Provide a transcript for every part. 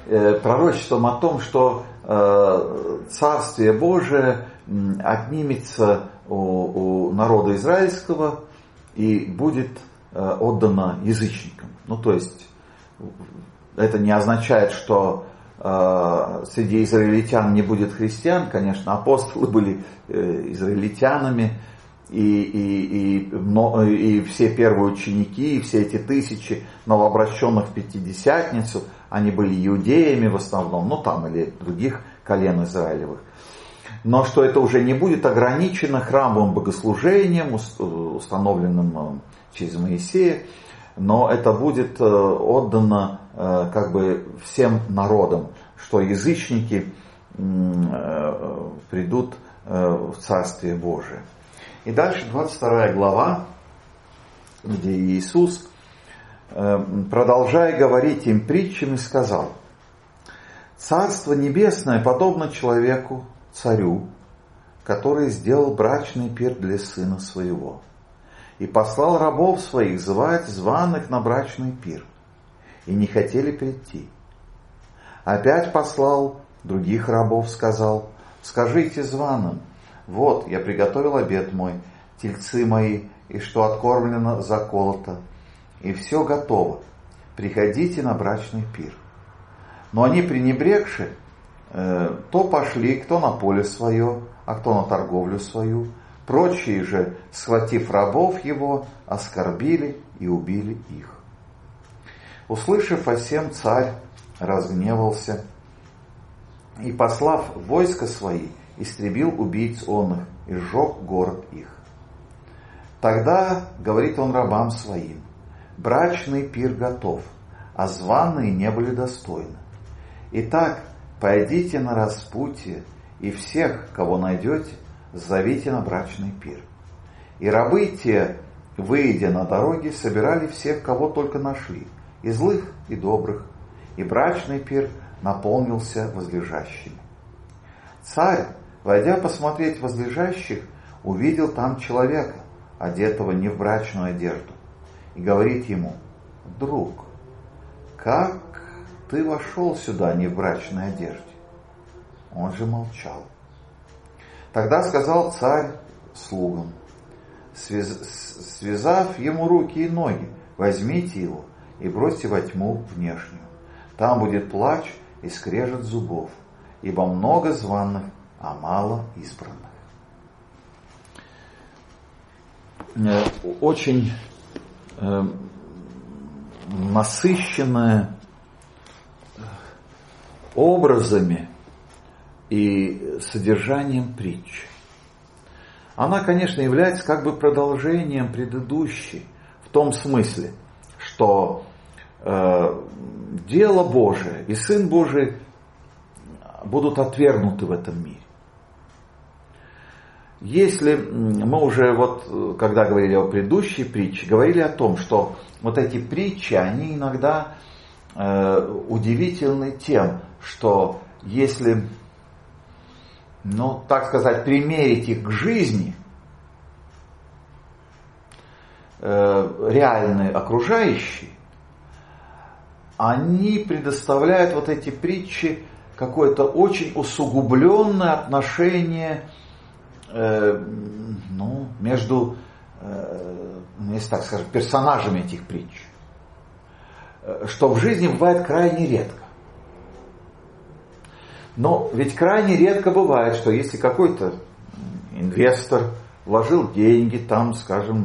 пророчеством о том, что Царствие Божие отнимется у народа израильского и будет отдано язычникам. Ну, то есть, это не означает, что среди израильтян не будет христиан. Конечно, апостолы были израильтянами, и все первые ученики, и все эти тысячи новообращенных в Пятидесятницу, они были иудеями в основном, ну там или других колен Израилевых. Но что это уже не будет ограничено храмовым богослужением, установленным через Моисея, но это будет отдано как бы всем народам, что язычники придут в Царствие Божие. И дальше 22 глава, где Иисус, продолжая говорить им притчами, сказал: «Царство небесное подобно человеку, царю, который сделал брачный пир для сына своего, и послал рабов своих звать званых на брачный пир, и не хотели прийти. Опять послал других рабов, сказал: скажите званым: вот, я приготовил обед мой, тельцы мои, и что откормлено, заколото, и все готово, приходите на брачный пир. Но они, пренебрегши, то пошли, кто на поле свое, а кто на торговлю свою. Прочие же, схватив рабов его, оскорбили и убили их. Услышав о сем, царь разгневался и, послав войска свои, истребил убийц он их и сжег город их. Тогда говорит он рабам своим: брачный пир готов, а званые не были достойны. Итак, пойдите на распутье, и всех, кого найдете, зовите на брачный пир. И рабы те, выйдя на дороги, собирали всех, кого только нашли, и злых, и добрых, и брачный пир наполнился возлежащими. Царь, войдя посмотреть возлежащих, увидел там человека, одетого не в брачную одежду, и говорит ему: друг, как ты вошел сюда не в брачной одежде? Он же молчал. Тогда сказал царь слугам, связав ему руки и ноги: возьмите его и бросьте во тьму внешнюю. Там будет плач и скрежет зубов, ибо много званых, а мало избранных. Очень насыщенная образами и содержанием притчи. Она, конечно, является как бы продолжением предыдущей, в том смысле, что дело Божие и Сын Божий будут отвергнуты в этом мире. Если мы уже, когда говорили о предыдущей притче, говорили о том, что вот эти притчи, они иногда удивительны тем, что если, так сказать, примерить их к жизни, реальные окружающие, они предоставляют вот эти притчи какое-то очень усугубленное отношение между, если так скажем, персонажами этих притч, что в жизни бывает крайне редко. Но ведь крайне редко бывает, что если какой-то инвестор вложил деньги, там, скажем,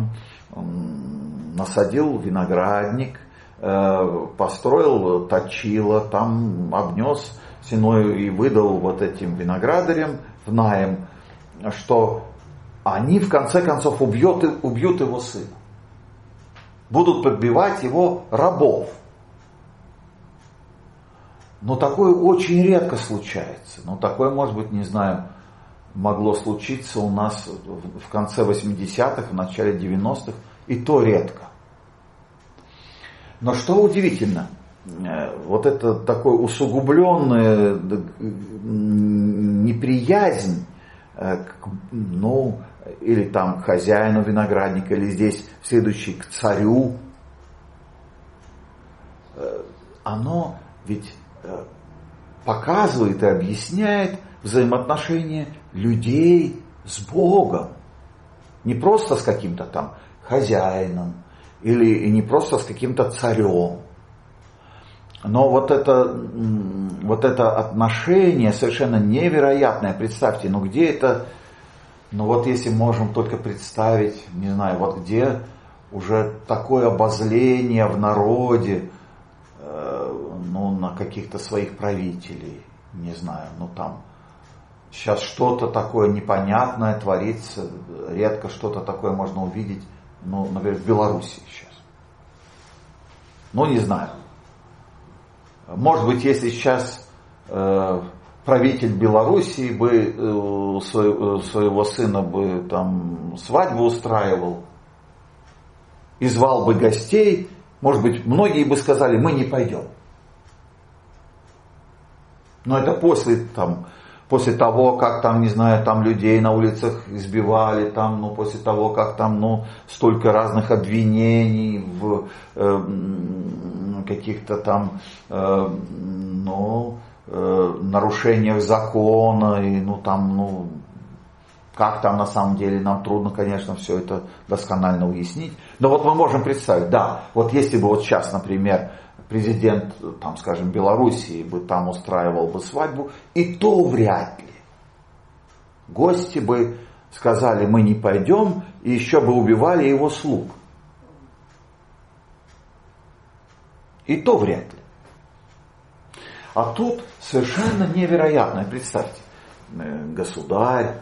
насадил виноградник, построил точило, там обнес стеной и выдал вот этим виноградарям в наем, что они в конце концов убьют его сына. Будут подбивать его рабов. Но такое очень редко случается. Такое, может быть, не знаю, могло случиться у нас в конце 80-х, в начале 90-х, и то редко. Но что удивительно, вот это такое усугубленная неприязнь или там к хозяину виноградника, или здесь в следующий к царю, оно ведь показывает и объясняет взаимоотношения людей с Богом. Не просто с каким-то там хозяином или не просто с каким-то царем. Но вот это отношение совершенно невероятное. Представьте, где это, вот если можем только представить, не знаю, вот где уже такое обозление в народе, на каких-то своих правителей, не знаю, там сейчас что-то такое непонятное творится, редко что-то такое можно увидеть, например, в Беларуси сейчас. Не знаю. Может быть, если сейчас правитель Белоруссии бы своего сына бы там свадьбу устраивал и звал бы гостей, может быть, многие бы сказали, мы не пойдем. Но это после того, как там, не знаю, там людей на улицах избивали, после того, как там, столько разных обвинений в каких-то там, нарушениях закона, и, как там на самом деле, нам трудно, конечно, все это досконально уяснить. Но мы можем представить, если бы сейчас, например, президент, скажем, Белоруссии бы там устраивал бы свадьбу, и то вряд ли. Гости бы сказали, мы не пойдем, и еще бы убивали его слуг. И то вряд ли. А тут совершенно невероятно. Представьте, государь,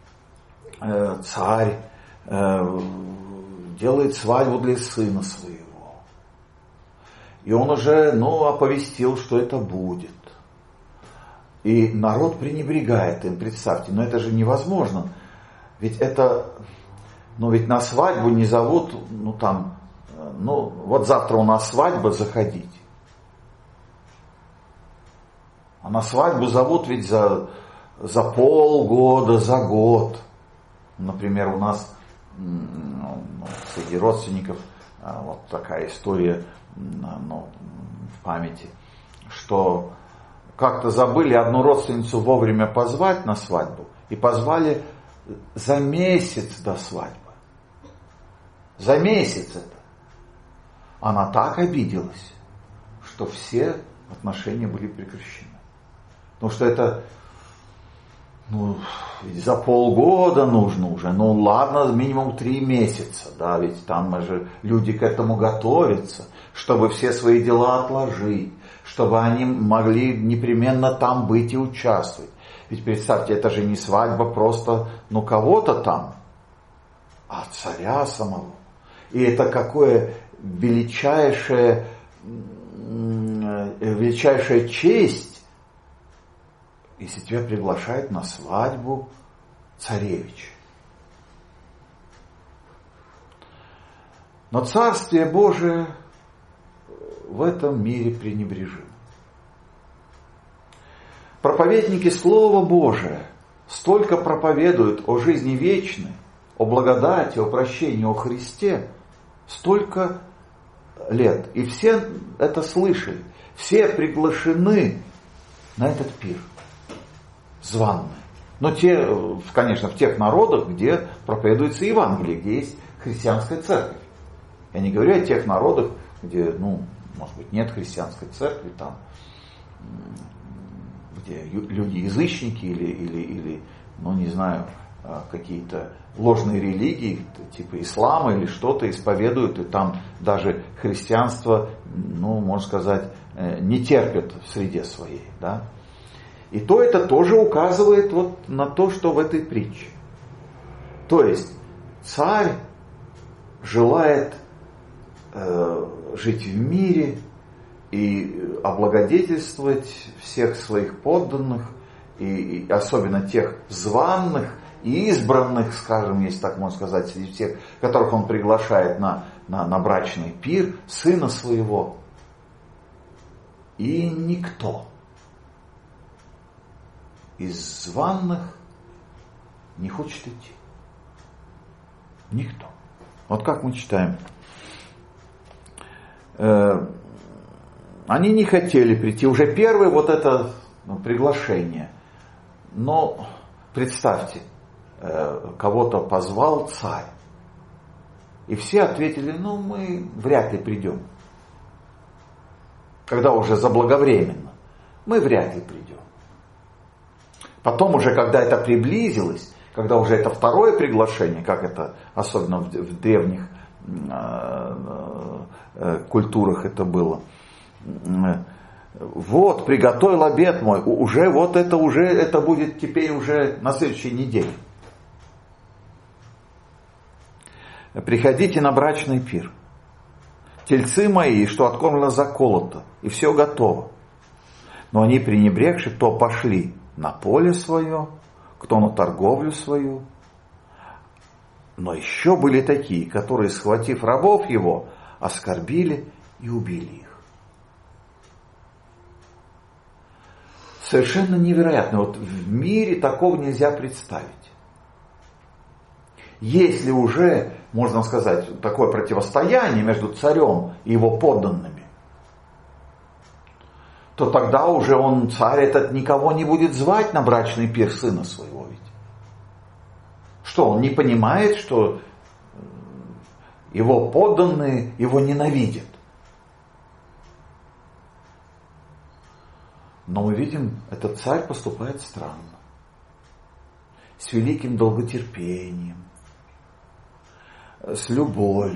царь делает свадьбу для сына своего. И он уже, оповестил, что это будет. И народ пренебрегает им, представьте, это же невозможно. Ведь это, ведь на свадьбу не зовут, вот завтра у нас свадьба, заходите. А на свадьбу зовут ведь за полгода, за год. Например, у нас среди родственников вот такая история, в памяти, что как-то забыли одну родственницу вовремя позвать на свадьбу, и позвали за месяц до свадьбы. За месяц это. Она так обиделась, что все отношения были прекращены. Потому что это, за полгода нужно уже, ладно, минимум 3 месяца, ведь там же люди к этому готовятся, чтобы все свои дела отложить, чтобы они могли непременно там быть и участвовать. Ведь представьте, это же не свадьба просто, кого-то там, а царя самого. И это какое величайшая честь, если тебя приглашают на свадьбу царевич. Но Царствие Божие в этом мире пренебрежимо. Проповедники Слова Божия столько проповедуют о жизни вечной, о благодати, о прощении, о Христе, столько лет. И все это слышали. Все приглашены на этот пир званные. Но конечно, в тех народах, где проповедуется Евангелие, где есть христианская церковь. Я не говорю о тех народах, где, может быть, нет христианской церкви, там, где люди язычники или не знаю, какие-то ложные религии, типа ислама или что-то исповедуют, и там даже христианство, можно сказать, не терпят в среде своей, да. И то это тоже указывает вот на то, что в этой притче. То есть царь желает жить в мире и облагодетельствовать всех своих подданных, и особенно тех званных и избранных, скажем, если так можно сказать, среди всех, которых он приглашает на брачный пир, сына своего. И никто из званных не хочет идти. Никто. Вот как мы читаем. Они не хотели прийти. Уже первое вот это приглашение. Но представьте, кого-то позвал царь. И все ответили, мы вряд ли придем. Когда уже заблаговременно, мы вряд ли придем. Потом уже, когда это приблизилось, когда уже это второе приглашение, как это особенно в древних культурах это было, вот, приготовил обед мой, это будет теперь уже на следующей неделе. Приходите на брачный пир. Тельцы мои, что откормлено заколото, и все готово. Но они, пренебрегши, то пошли на поле свое, кто на торговлю свою. Но еще были такие, которые, схватив рабов его, оскорбили и убили их. Совершенно невероятно. Вот в мире такого нельзя представить. Если уже, можно сказать, такое противостояние между царем и его подданными, то тогда уже царь этот, никого не будет звать на брачный пир сына своего ведь. Что, он не понимает, что его подданные его ненавидят? Но мы видим, этот царь поступает странно, с великим долготерпением, с любовью.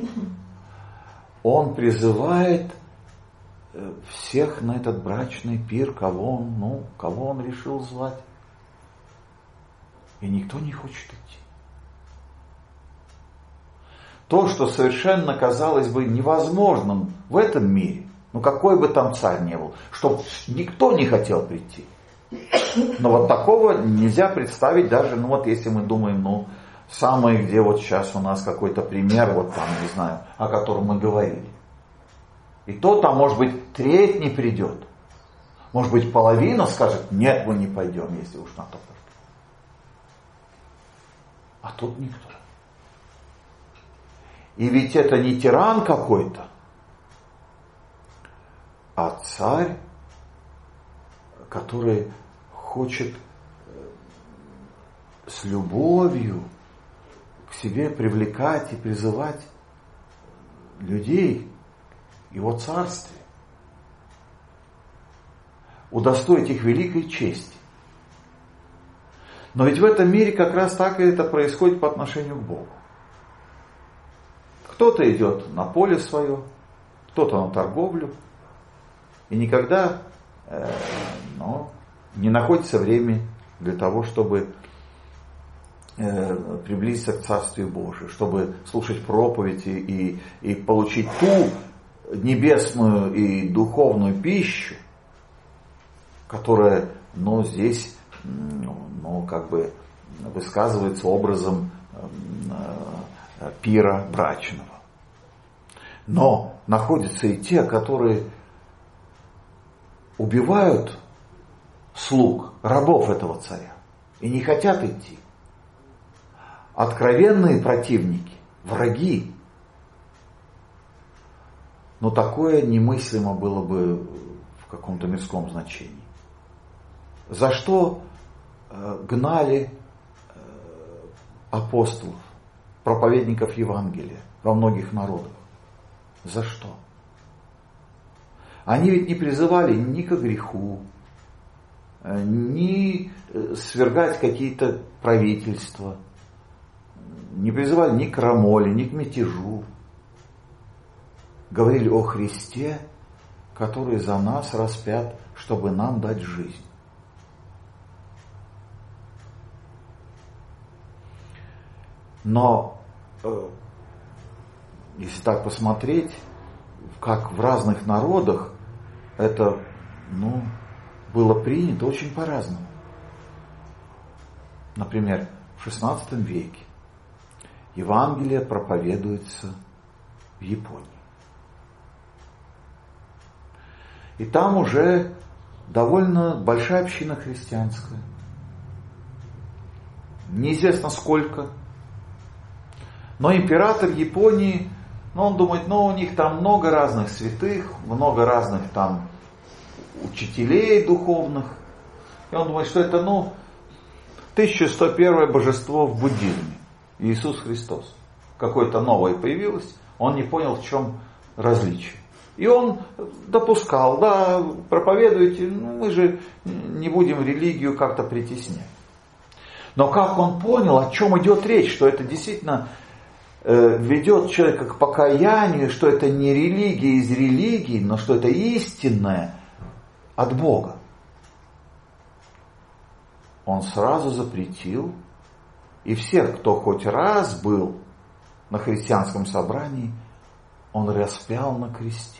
Он призывает всех на этот брачный пир, кого он решил звать. И никто не хочет идти. То, что совершенно казалось бы невозможным в этом мире, какой бы там царь ни был, чтобы никто не хотел прийти. Но вот такого нельзя представить даже, если мы думаем, самое, где вот сейчас у нас какой-то пример, не знаю, о котором мы говорили. И то там, может быть, треть не придет. Может быть, половина скажет, нет, мы не пойдем, если уж на то пошло. А тут никто. И ведь это не тиран какой-то, а царь, который хочет с любовью к себе привлекать и призывать людей его царстве, удостоить их великой чести. Но ведь в этом мире как раз так и это происходит по отношению к Богу. Кто-то идет на поле свое, кто-то на торговлю, и никогда не находится время для того, чтобы приблизиться к Царствию Божию, чтобы слушать проповеди и получить ту небесную и духовную пищу, которая, здесь, высказывается образом пира брачного. Но находятся и те, которые убивают слуг, рабов этого царя, и не хотят идти. Откровенные противники, враги. Но такое немыслимо было бы в каком-то мирском значении. За что гнали апостолов, проповедников Евангелия во многих народах? За что? Они ведь не призывали ни к греху, ни свергать какие-то правительства, не призывали ни к крамоле, ни к мятежу. Говорили о Христе, который за нас распят, чтобы нам дать жизнь. Но если так посмотреть, как в разных народах это было принято очень по-разному. Например, в XVI веке Евангелие проповедуется в Японии. И там уже довольно большая община христианская. Неизвестно сколько. Но император Японии Но он думает, у них там много разных святых, много разных там учителей духовных. И он думает, что это, 1101 божество в буддизме. Иисус Христос. Какое-то новое появилось, он не понял, в чем различие. И он допускал, проповедуйте, мы же не будем религию как-то притеснять. Но как он понял, о чем идет речь, что это действительно ведет человека к покаянию, что это не религия из религии, но что это истинное от Бога. Он сразу запретил, и всех, кто хоть раз был на христианском собрании, он распял на кресте.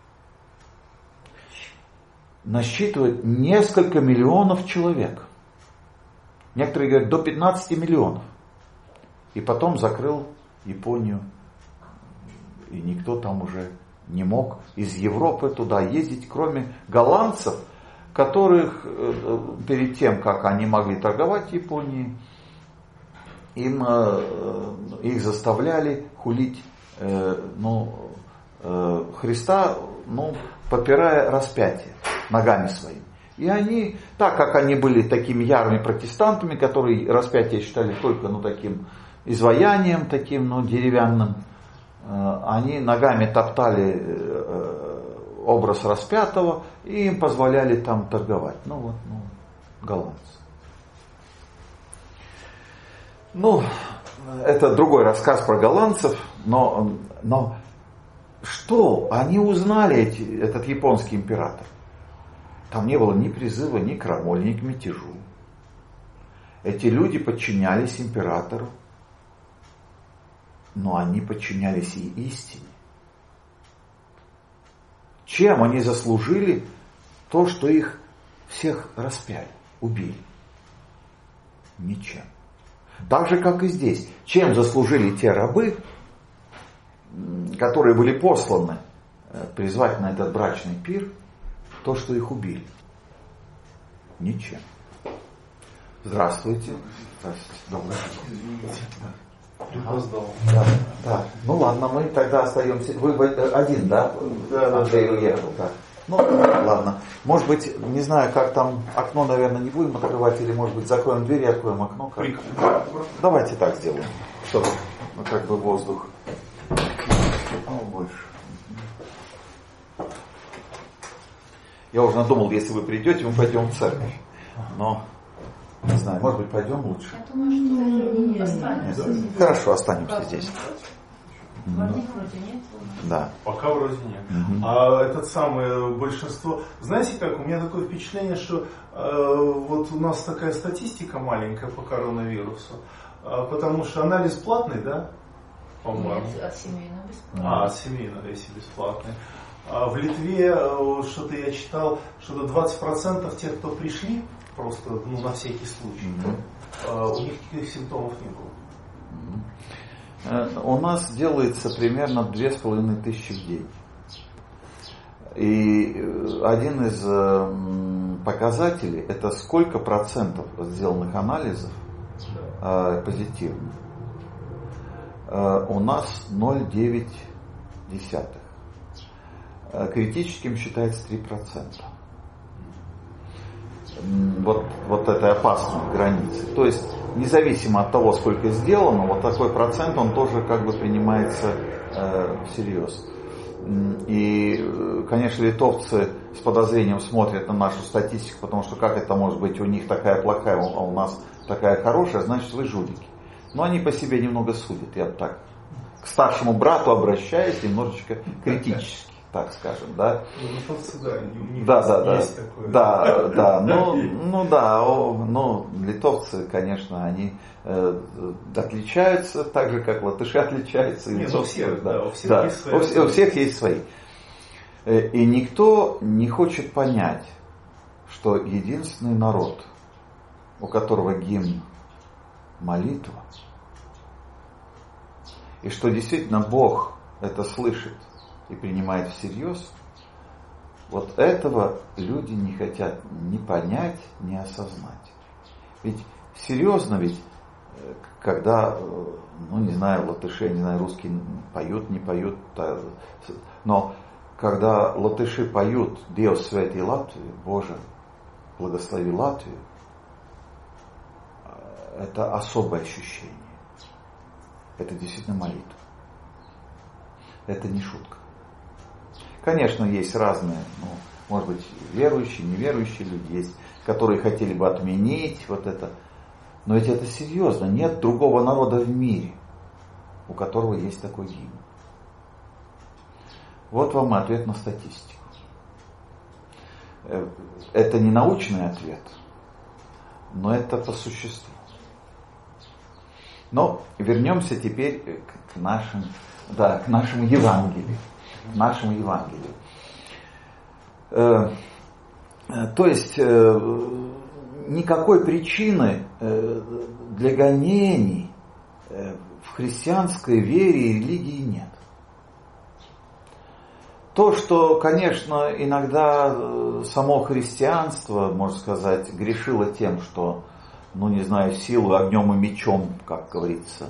Насчитывает несколько миллионов человек. Некоторые говорят, до 15 миллионов. И потом закрыл Японию. И никто там уже не мог из Европы туда ездить, кроме голландцев, которых перед тем, как они могли торговать в Японии, их заставляли хулить Христа, попирая распятие ногами своими. И они, так как они были такими ярыми протестантами, которые распятие считали только таким изваянием, таким деревянным, они ногами топтали образ распятого и им позволяли там торговать. Голландцы. Это другой рассказ про голландцев, но что они узнали, этот японский император? Там не было ни призыва, ни к крамоле, ни к мятежу. Эти люди подчинялись императору, но они подчинялись и истине. Чем они заслужили то, что их всех распяли, убили? Ничем. Так же, как и здесь. Чем заслужили те рабы, которые были посланы призвать на этот брачный пир, то, что их убили? Ничем. Здравствуйте. Добрый день. Да. Ладно, мы тогда остаемся. Вы один, да? Да. Андрей уехал, да. Ладно. Может быть, не знаю, как там, окно, наверное, не будем открывать, или, может быть, закроем дверь и откроем окно. Давайте так сделаем, чтобы воздух больше. Я уже надумал, если вы придете, мы пойдем в церковь. Но, не знаю, может быть, пойдем лучше. Я думаю, что останемся. Хорошо, останемся здесь. Вроде нет. Да. Пока вроде нет. А этот самый большинство... Знаете как, у меня такое впечатление, что вот у нас такая статистика маленькая по коронавирусу, потому что анализ платный, да? По-моему. Нет, от семейного бесплатно. От семейного, если бесплатный. А в Литве, что-то я читал, что-то 20% тех, кто пришли, просто на всякий случай, у них никаких симптомов не было. У нас делается примерно 2500 в день. И один из показателей, это сколько процентов сделанных анализов позитивных. У нас 0,9. Критическим считается 3%. Вот этой опасной границы. То есть, независимо от того, сколько сделано, вот такой процент, он тоже принимается всерьез. И, конечно, литовцы с подозрением смотрят на нашу статистику, потому что как это может быть у них такая плохая, а у нас такая хорошая, значит вы жулики. Но они по себе немного судят, я бы так к старшему брату обращаюсь немножечко критически, так скажем, да. Но литовцы, конечно, они отличаются, так же как латыши отличаются. У всех есть свои. И никто не хочет понять, что единственный народ, у которого гимн молитва, и что действительно Бог это слышит и принимает всерьез, вот этого люди не хотят ни понять, ни осознать. Ведь серьезно, когда, ну не знаю, латыши, я не знаю, русские поют, не поют, но когда латыши поют «Диевs svētī Латвию», Боже, благослови Латвию, это особое ощущение. Это действительно молитва. Это не шутка. Конечно, есть разные, может быть, верующие, неверующие люди есть, которые хотели бы отменить вот это. Но ведь это серьезно. Нет другого народа в мире, у которого есть такой гимн. Вот вам и ответ на статистику. Это не научный ответ, но это по существу. Но вернемся теперь к нашему Евангелию. Нашему Евангелию. То есть никакой причины для гонений в христианской вере и религии нет. То, что, конечно, иногда само христианство, можно сказать, грешило тем, что, ну не знаю, силой, огнем и мечом, как говорится,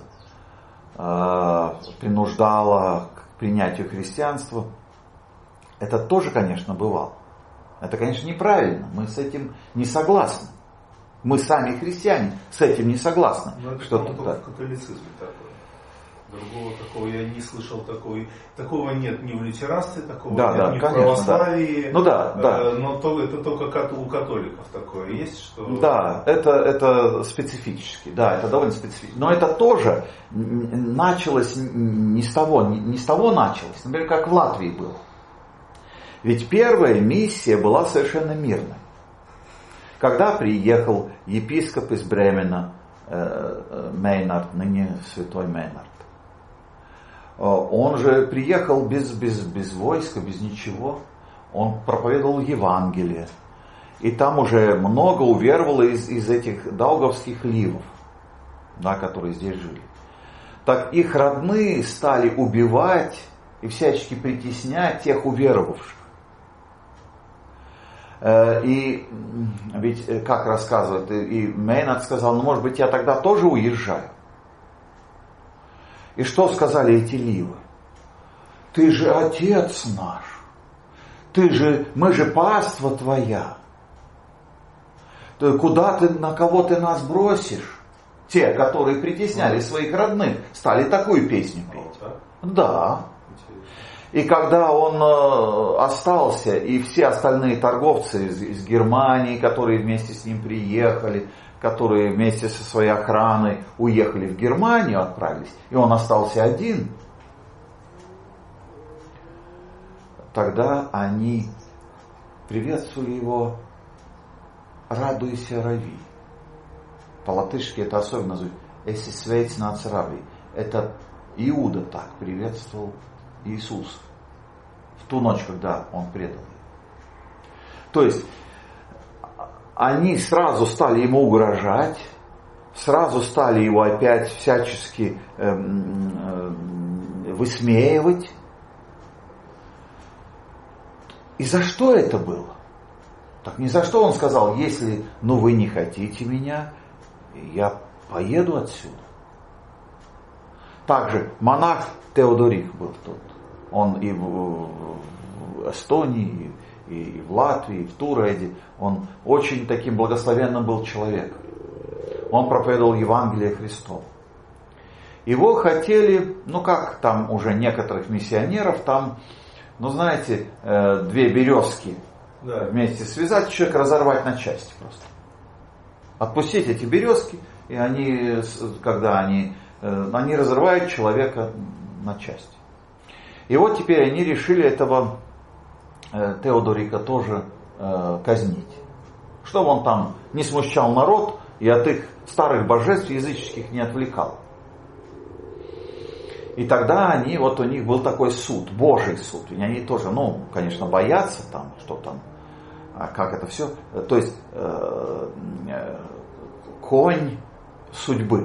принуждало к принятию христианства, это тоже, конечно, бывало. Это, конечно, неправильно, мы с этим не согласны. Мы сами христиане с этим не согласны. Но это только в католицизме такое. Другого такого я не слышал, такого нет ни в лютеранстве, такого нет ни в православии. Да. Но это только у католиков такое есть, что... Да, это специфически, да, это довольно специфически. Но это тоже началось не с того началось, например, как в Латвии было. Ведь первая миссия была совершенно мирной. Когда приехал епископ из Бремена, Мейнард, ныне святой Мейнард, он же приехал без войска, без ничего. Он проповедовал Евангелие. И там уже много уверовало из этих даугавских ливов, да, которые здесь жили. Так их родные стали убивать и всячески притеснять тех уверовавших. И ведь, как рассказывают, и Мейнард сказал, ну может быть я тогда тоже уезжаю. И что сказали эти ливы? Ты же отец наш, мы же паства твоя. Куда ты, на кого ты нас бросишь? Те, которые притесняли своих родных, стали такую песню петь. Да. И когда он остался, и все остальные торговцы из Германии, которые вместе с ним приехали, которые вместе со своей охраной уехали в Германию, отправились, и он остался один, тогда они приветствовали его «Радуйся, Рави». По-латышски это особенно звучит «Эси свеicināts Рави». Это Иуда так приветствовал Иисус в ту ночь, когда он предал его. То есть они сразу стали ему угрожать, сразу стали его опять всячески высмеивать. И за что это было? Так ни за что он сказал, если вы не хотите меня, я поеду отсюда. Также монах Теодорик был тут. Он и в Эстонии, и в Латвии, и в Туреде. Он очень таким благословенным был человеком. Он проповедовал Евангелие Христово. Его хотели, как там уже некоторых миссионеров, там, знаете, две березки вместе связать, человека разорвать на части просто. Отпустить эти березки, и они, когда они разрывают человека на части. И вот теперь они решили этого Теодорика тоже казнить. Чтобы он там не смущал народ и от их старых божеств языческих не отвлекал. И тогда у них был такой суд, Божий суд. И они тоже, конечно, боятся там, что там, как это все. То есть конь судьбы.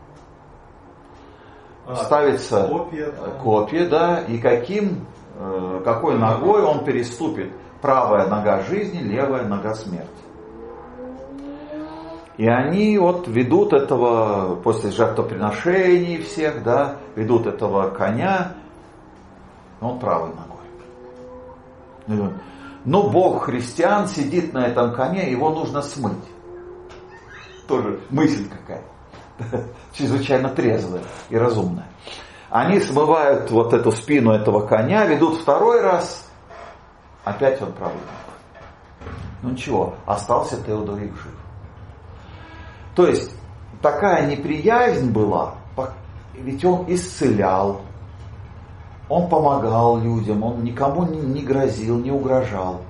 Ставится копья, да, и какой ногой он переступит. Правая нога жизни, левая нога смерти. И они вот ведут этого, после жертвоприношений всех, да, ведут этого коня, он правой ногой. Но Бог христиан сидит на этом коне, его нужно смыть. Тоже мысль какая-то, чрезвычайно трезвая и разумная. Они смывают вот эту спину этого коня, ведут второй раз, опять он правый ногой. Ну ничего, остался Теодорик жив. То есть такая неприязнь была, ведь он исцелял, он помогал людям, он никому не грозил, не угрожал.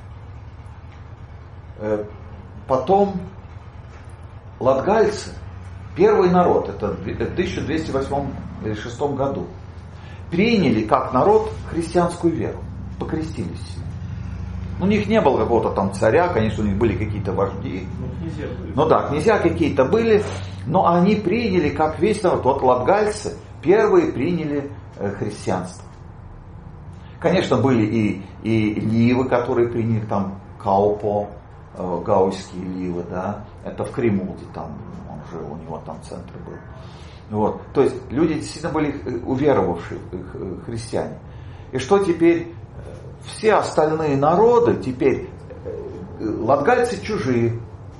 Потом латгальцы, первый народ, это в 1208 или 1206 году, приняли как народ христианскую веру, покрестились. У них не было какого-то там царя, конечно, у них были какие-то вожди. Князья были. Ну да, князья какие-то были, но они приняли как весь народ. Вот латгальцы первые приняли христианство. Конечно, были и ливы, которые приняли там Каупо, гауйские ливы, да. Это в Кремулде, там он жил, у него там центр был. Вот. То есть люди действительно были уверовавшие христиане. И что теперь? Все остальные народы теперь, латгальцы чужие.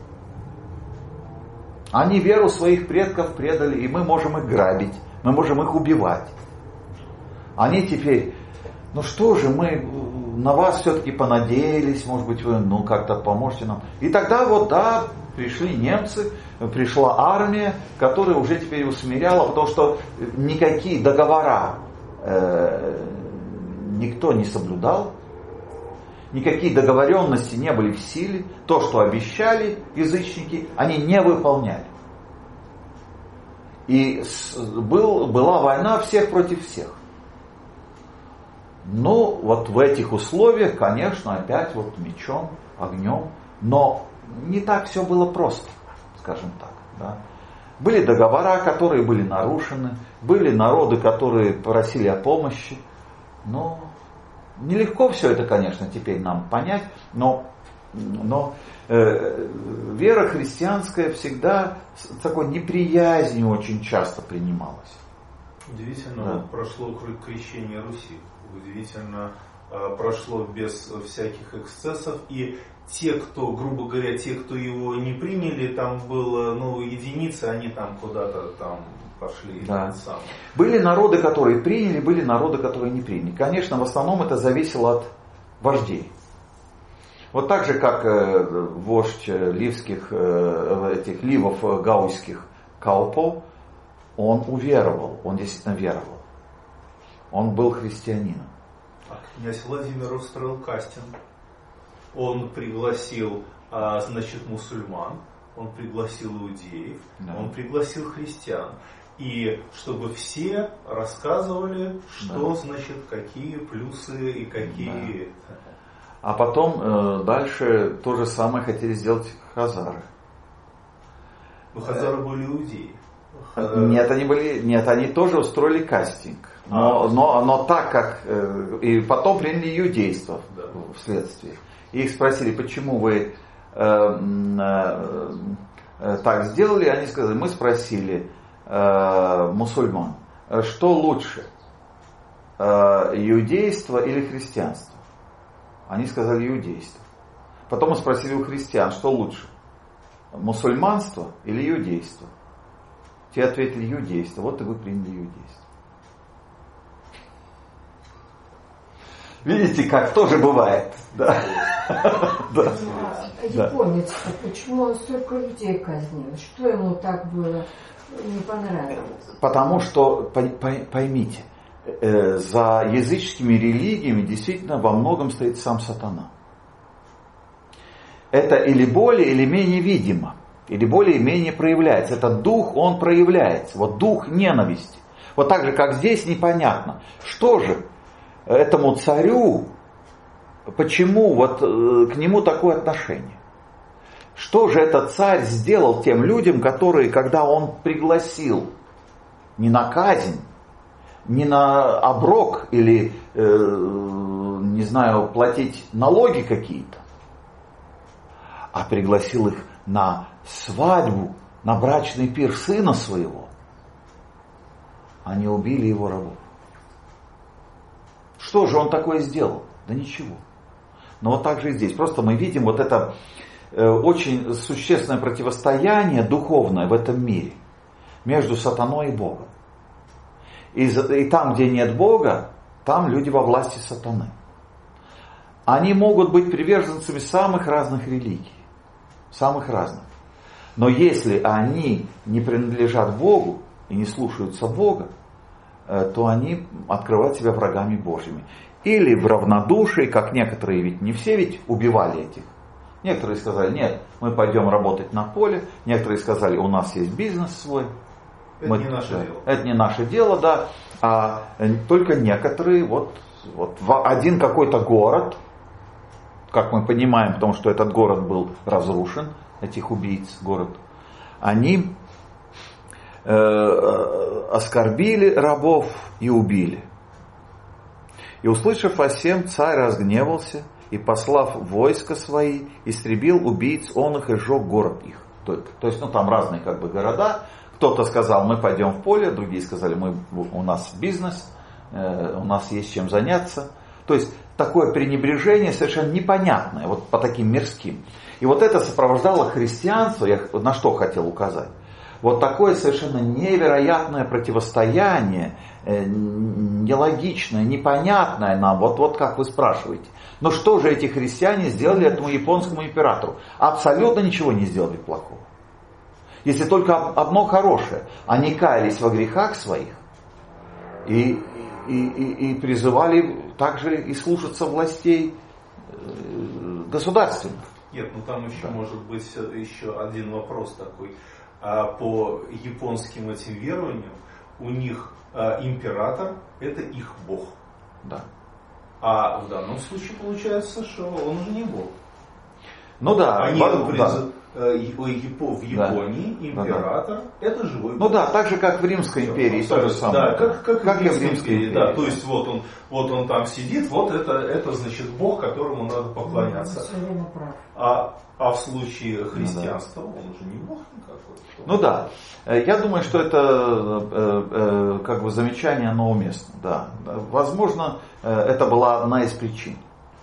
Они веру своих предков предали, и мы можем их грабить, мы можем их убивать. Они теперь, ну что же, мы на вас все-таки понадеялись, может быть, вы как-то поможете нам. И тогда вот да, пришли немцы, пришла армия, которая уже теперь усмиряла, потому что никакие договора никто не соблюдал, никакие договоренности не были в силе, то, что обещали язычники, они не выполняли. И была война всех против всех. Ну, вот в этих условиях, конечно, опять вот мечом, огнем, но не так все было просто, скажем так. Да. Были договора, которые были нарушены, были народы, которые просили о помощи, но нелегко все это, конечно, теперь нам понять, но вера христианская всегда с такой неприязнью очень часто принималась. Удивительно, да. Прошло крещение Руси, удивительно прошло без всяких эксцессов, и те, кто, грубо говоря, те, кто его не приняли, там было, единицы, они там куда-то там пошли. Да. Были народы, которые приняли, были народы, которые не приняли. Конечно, в основном это зависело от вождей. Вот так же, как вождь ливских, этих ливов гауйских Каупо, он уверовал, он действительно веровал. Он был христианином. А князь Владимир устроил кастинг. Он пригласил, мусульман, он пригласил иудеев, да. Он пригласил христиан. И чтобы все рассказывали, что, да. Какие плюсы и какие... Да. А потом дальше то же самое хотели сделать хазары. Но хазары были иудеи. Нет, они тоже устроили кастинг. Но так как... И потом приняли иудейство, да. Вследствие. И их спросили, почему вы так сделали. Они сказали, мы спросили мусульман, что лучше, иудейство или христианство? Они сказали иудейство. Потом мы спросили у христиан, что лучше, мусульманство или иудейство? Те ответили иудейство. Вот и вы приняли иудейство. Видите, как тоже бывает. Да. Японец, почему он столько людей казнил? Что ему так было не понравилось? Потому что, поймите, за языческими религиями действительно во многом стоит сам сатана. Это или более, или менее видимо, или более, или менее проявляется. Этот дух, он проявляется. Вот дух ненависти. Вот так же, как здесь непонятно. Что же этому царю, почему вот к нему такое отношение? Что же этот царь сделал тем людям, которые, когда он пригласил не на казнь, не на оброк или, платить налоги какие-то, а пригласил их на свадьбу, на брачный пир сына своего, они убили его рабов. Что же он такое сделал? Да ничего. Но вот так же и здесь. Просто мы видим вот это очень существенное противостояние духовное в этом мире между сатаной и Богом. И там, где нет Бога, там люди во власти сатаны. Они могут быть приверженцами самых разных религий. Самых разных. Но если они не принадлежат Богу и не слушаются Бога, то они открывают себя врагами Божьими. Или в равнодушии, как некоторые, ведь не все ведь убивали этих. Некоторые сказали, нет, мы пойдем работать на поле. Некоторые сказали, у нас есть бизнес свой. Это не наше дело. Это не наше дело, да. А только некоторые, вот один какой-то город, как мы понимаем, потому что этот город был разрушен, этих убийц город, они оскорбили рабов и убили. И услышав о сем, царь разгневался и, послав войска свои, истребил убийц он их и сжег город их. То есть, там разные города. Кто-то сказал, мы пойдем в поле, другие сказали, у нас бизнес, у нас есть чем заняться. То есть такое пренебрежение совершенно непонятное, вот по таким мирским. И вот это сопровождало христианство, я на что хотел указать. Вот такое совершенно невероятное противостояние, нелогичное, непонятное нам, вот как вы спрашиваете. Но что же эти христиане сделали этому японскому императору? Абсолютно ничего не сделали плохого. Если только одно хорошее. Они каялись во грехах своих и призывали также и слушаться властей государственных. Нет, там еще может быть еще один вопрос такой. По японским этим верованиям у них император это их бог. Да. А в данном случае получается, что он уже не бог. Ну да. Они в Японии император это живой бог. Ну да, так же как в Римской империи, то же самое. Да, как и в Римской империи. Да, то есть вот он там сидит, вот это значит бог, которому надо поклоняться. А в случае христианства он уже не бог никакой. Ну да. Я думаю, что это замечание, оно уместно. Да. Возможно, это была одна из причин.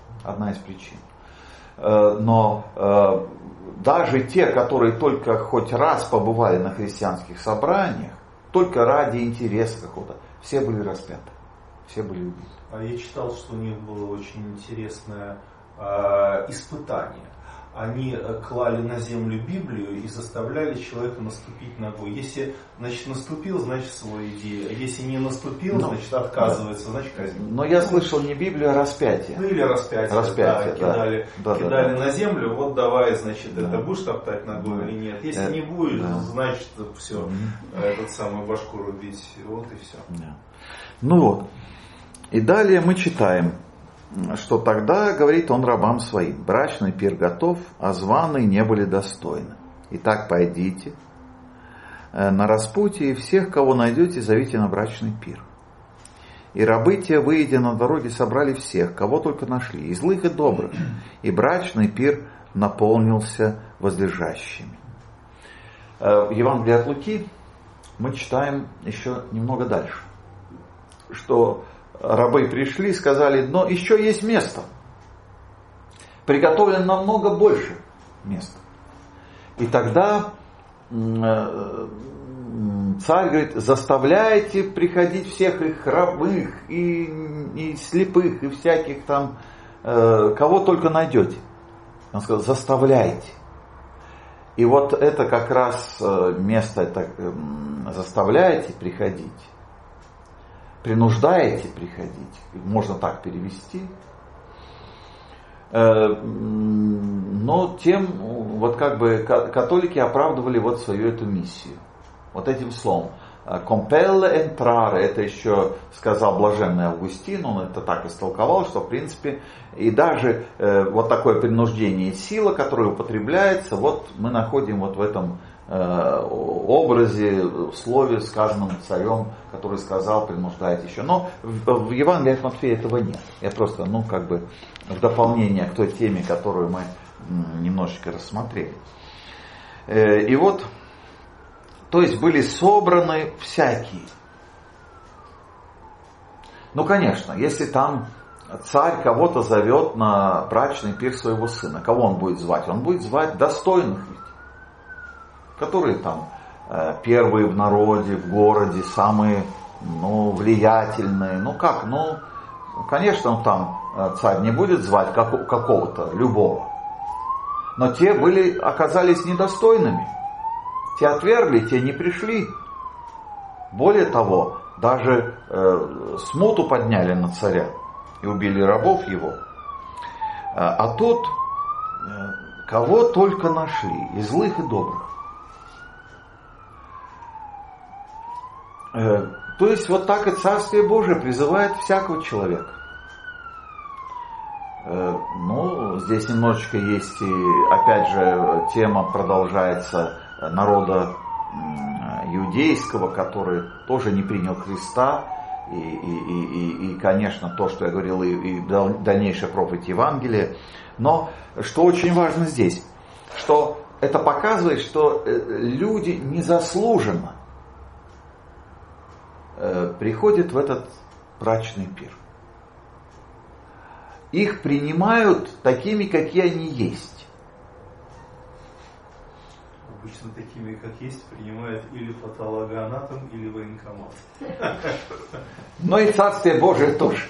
Но даже те, которые только хоть раз побывали на христианских собраниях, только ради интереса какого-то, все были распяты, все были убиты. А я читал, что у них было очень интересное испытание. Они клали на землю Библию и заставляли человека наступить ногой. Если, наступил, значит свою идею. Если не наступил, значит отказывается, значит казнь. Но я слышал не Библию, а распятие. Или распятие. Кидали на землю, вот давай, значит, это будешь топтать ногой или нет. Если не будешь, значит все, этот самый башку рубить, вот и все. Ну вот. И далее мы читаем, что тогда, говорит он рабам своим, брачный пир готов, а званые не были достойны. Итак, пойдите на распутье, и всех, кого найдете, зовите на брачный пир. И рабы те, выйдя на дороге, собрали всех, кого только нашли, и злых, и добрых, и брачный пир наполнился возлежащими. В Евангелии от Луки мы читаем еще немного дальше, что рабы пришли и сказали, но еще есть место. Приготовлено намного больше места. И тогда царь говорит, заставляйте приходить всех их рабых, и слепых, и всяких там, кого только найдете. Он сказал, заставляйте. И вот это как раз место, это заставляете приходить. Принуждаете приходить, можно так перевести, но тем католики оправдывали свою эту миссию, этим словом. Compelle entrare, это еще сказал блаженный Августин, он это так истолковал, что в принципе и даже такое принуждение и сила, которая употребляется, мы находим в этом образе, в слове, сказанном царем, который сказал, принуждает еще. Но в Евангелии от Матфея этого нет. Я просто, в дополнение к той теме, которую мы немножечко рассмотрели. И вот, то есть были собраны всякие. Ну, конечно, если там царь кого-то зовет на брачный пир своего сына, кого он будет звать? Он будет звать достойных ведь, которые там первые в народе, в городе, самые, влиятельные. Конечно, он там, царь не будет звать какого-то, любого. Но те оказались недостойными. Те отвергли, те не пришли. Более того, даже смуту подняли на царя и убили рабов его. А тут кого только нашли, и злых, и добрых. То есть вот так и Царствие Божие призывает всякого человека. Здесь немножечко есть, и опять же тема продолжается народа иудейского, который тоже не принял Христа. И конечно, то, что я говорил, и дальнейшая проповедь Евангелия. Но что очень важно здесь, что это показывает, что люди незаслуженно приходят в этот брачный пир. Их принимают такими, какие они есть. Обычно такими, как есть, принимают или патологоанатом, или военкомат. Но и Царствие Божие тоже.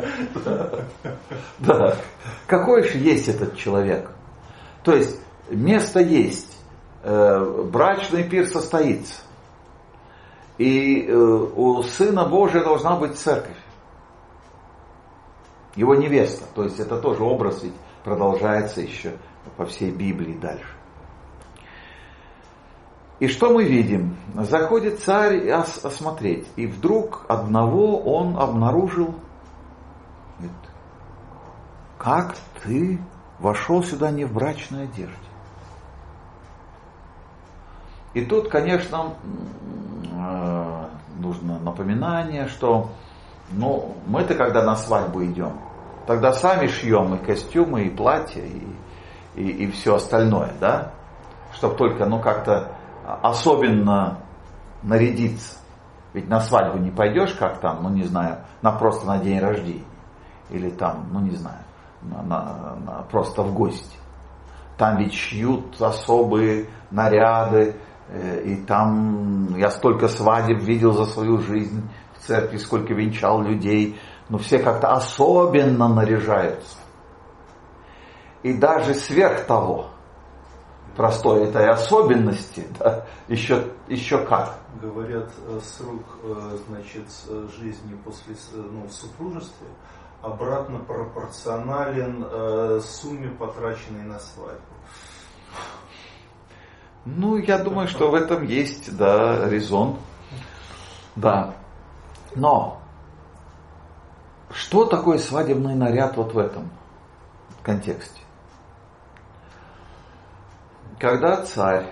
Да. Какой же есть этот человек? То есть место есть, брачный пир состоится. И у Сына Божия должна быть церковь. Его невеста. То есть это тоже образ ведь продолжается еще по всей Библии дальше. И что мы видим? Заходит царь осмотреть. И вдруг одного он обнаружил. Говорит, как ты вошел сюда не в брачной одежде? И тут, конечно, нужно напоминание, что мы-то когда на свадьбу идем, тогда сами шьем и костюмы, и платья, и все остальное, да? Чтобы только, как-то особенно нарядиться. Ведь на свадьбу не пойдешь, как там, просто на день рождения. Или там, просто в гости. Там ведь шьют особые наряды. И там я столько свадеб видел за свою жизнь в церкви, сколько венчал людей. Но все как-то особенно наряжаются. И даже сверх того, простой этой особенности, да, еще как. Говорят, срок, жизни после в супружестве обратно пропорционален сумме, потраченной на свадьбу. Я думаю, что в этом есть, да, резон. Да. Но что такое свадебный наряд вот в этом контексте? Когда царь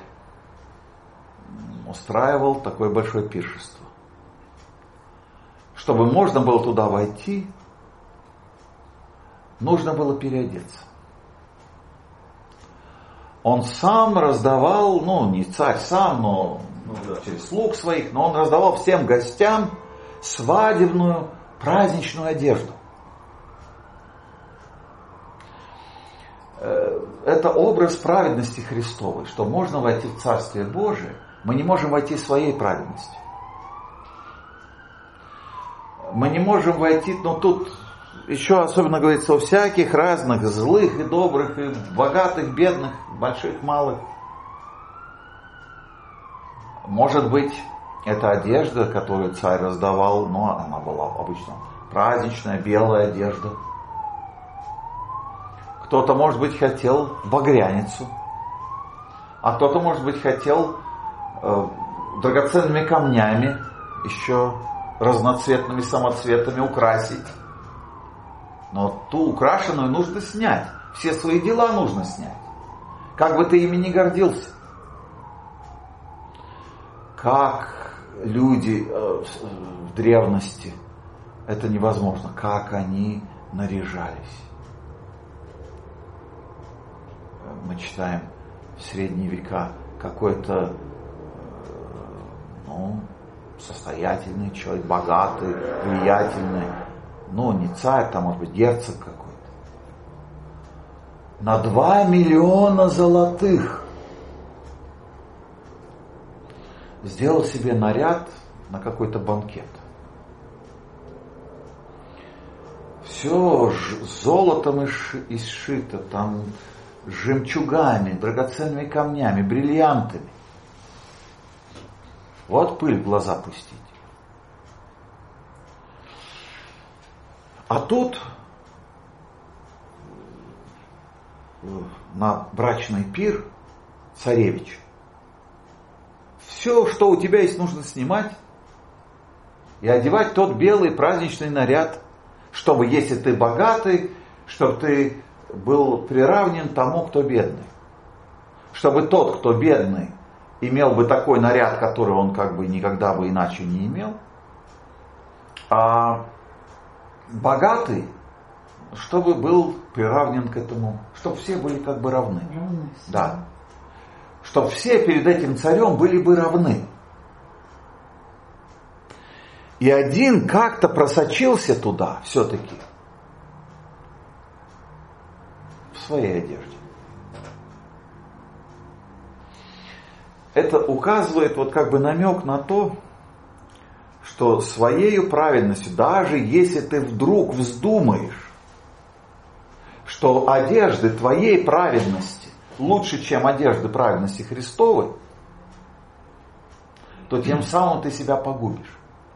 устраивал такое большое пиршество, чтобы можно было туда войти, нужно было переодеться. Он сам раздавал, не царь сам, но через слуг своих, но он раздавал всем гостям свадебную праздничную одежду. Это образ праведности Христовой, что можно войти в Царствие Божие, мы не можем войти своей праведностью. Мы не можем войти, тут еще особенно говорится о всяких разных, злых и добрых, и богатых, бедных, больших, малых. Может быть, эта одежда, которую царь раздавал, она была обычно праздничная, белая одежда. Кто-то, может быть, хотел багряницу, а кто-то, может быть, хотел драгоценными камнями, еще разноцветными самоцветами украсить. Но ту украшенную нужно снять. Все свои дела нужно снять. Как бы ты ими ни гордился. Как люди в древности, это невозможно, как они наряжались. мы читаем в средние века, какой-то состоятельный человек, богатый, влиятельный, не царь, там, может быть, герцог какой-то, на 2 миллиона золотых сделал себе наряд на какой-то банкет. Все золотом изшито, там, с жемчугами, драгоценными камнями, бриллиантами. Вот пыль в глаза пустить. А тут на брачный пир царевич. Все, что у тебя есть, нужно снимать и одевать тот белый праздничный наряд, чтобы, если ты богатый, чтобы ты был приравнен тому, кто бедный. Чтобы тот, кто бедный, имел бы такой наряд, который он как бы никогда бы иначе не имел. А богатый, чтобы был приравнен к этому, чтобы все были как бы равны. Да. Чтобы все перед этим царем были бы равны. И один как-то просочился туда все-таки в своей одежде. Это указывает вот как бы намек на то, что своею праведностью, даже если ты вдруг вздумаешь, что одежды твоей праведности лучше, чем одежды праведности Христовой, то тем самым ты себя погубишь.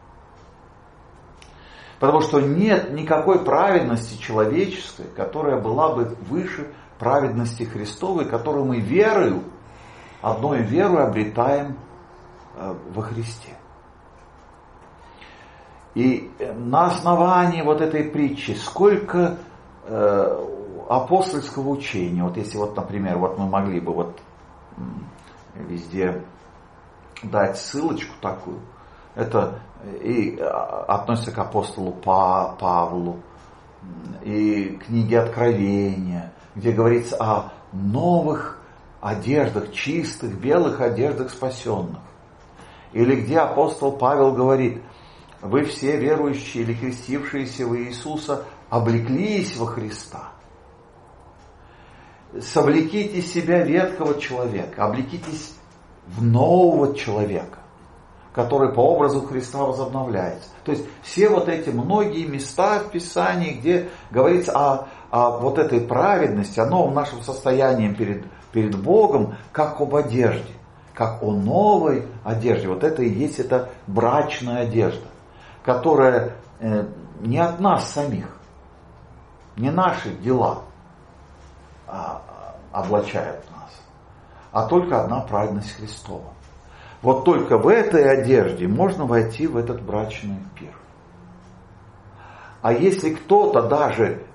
Потому что нет никакой праведности человеческой, которая была бы выше праведности Христовой, которую мы верою, одной верой обретаем во Христе. И на основании вот этой притчи сколько апостольского учения, вот если вот, например, вот мы могли бы вот везде дать ссылочку такую, это и относится к апостолу Павлу, и книге Откровения, где говорится о новых одеждах, чистых, белых одеждах спасенных. Или где апостол Павел говорит: вы все верующие или крестившиеся в Иисуса облеклись во Христа. Совлеките себя ветхого человека, облекитесь в нового человека, который по образу Христа возобновляется. То есть все вот эти многие места в Писании, где говорится о вот этой праведности, о новом нашем состоянии перед Богом, как об одежде, как о новой одежде. Вот это и есть эта брачная одежда, которая не от нас самих, не наши дела облачают нас, а только одна праведность Христова. Вот только в этой одежде можно войти в этот брачный пир. А если кто-то даже,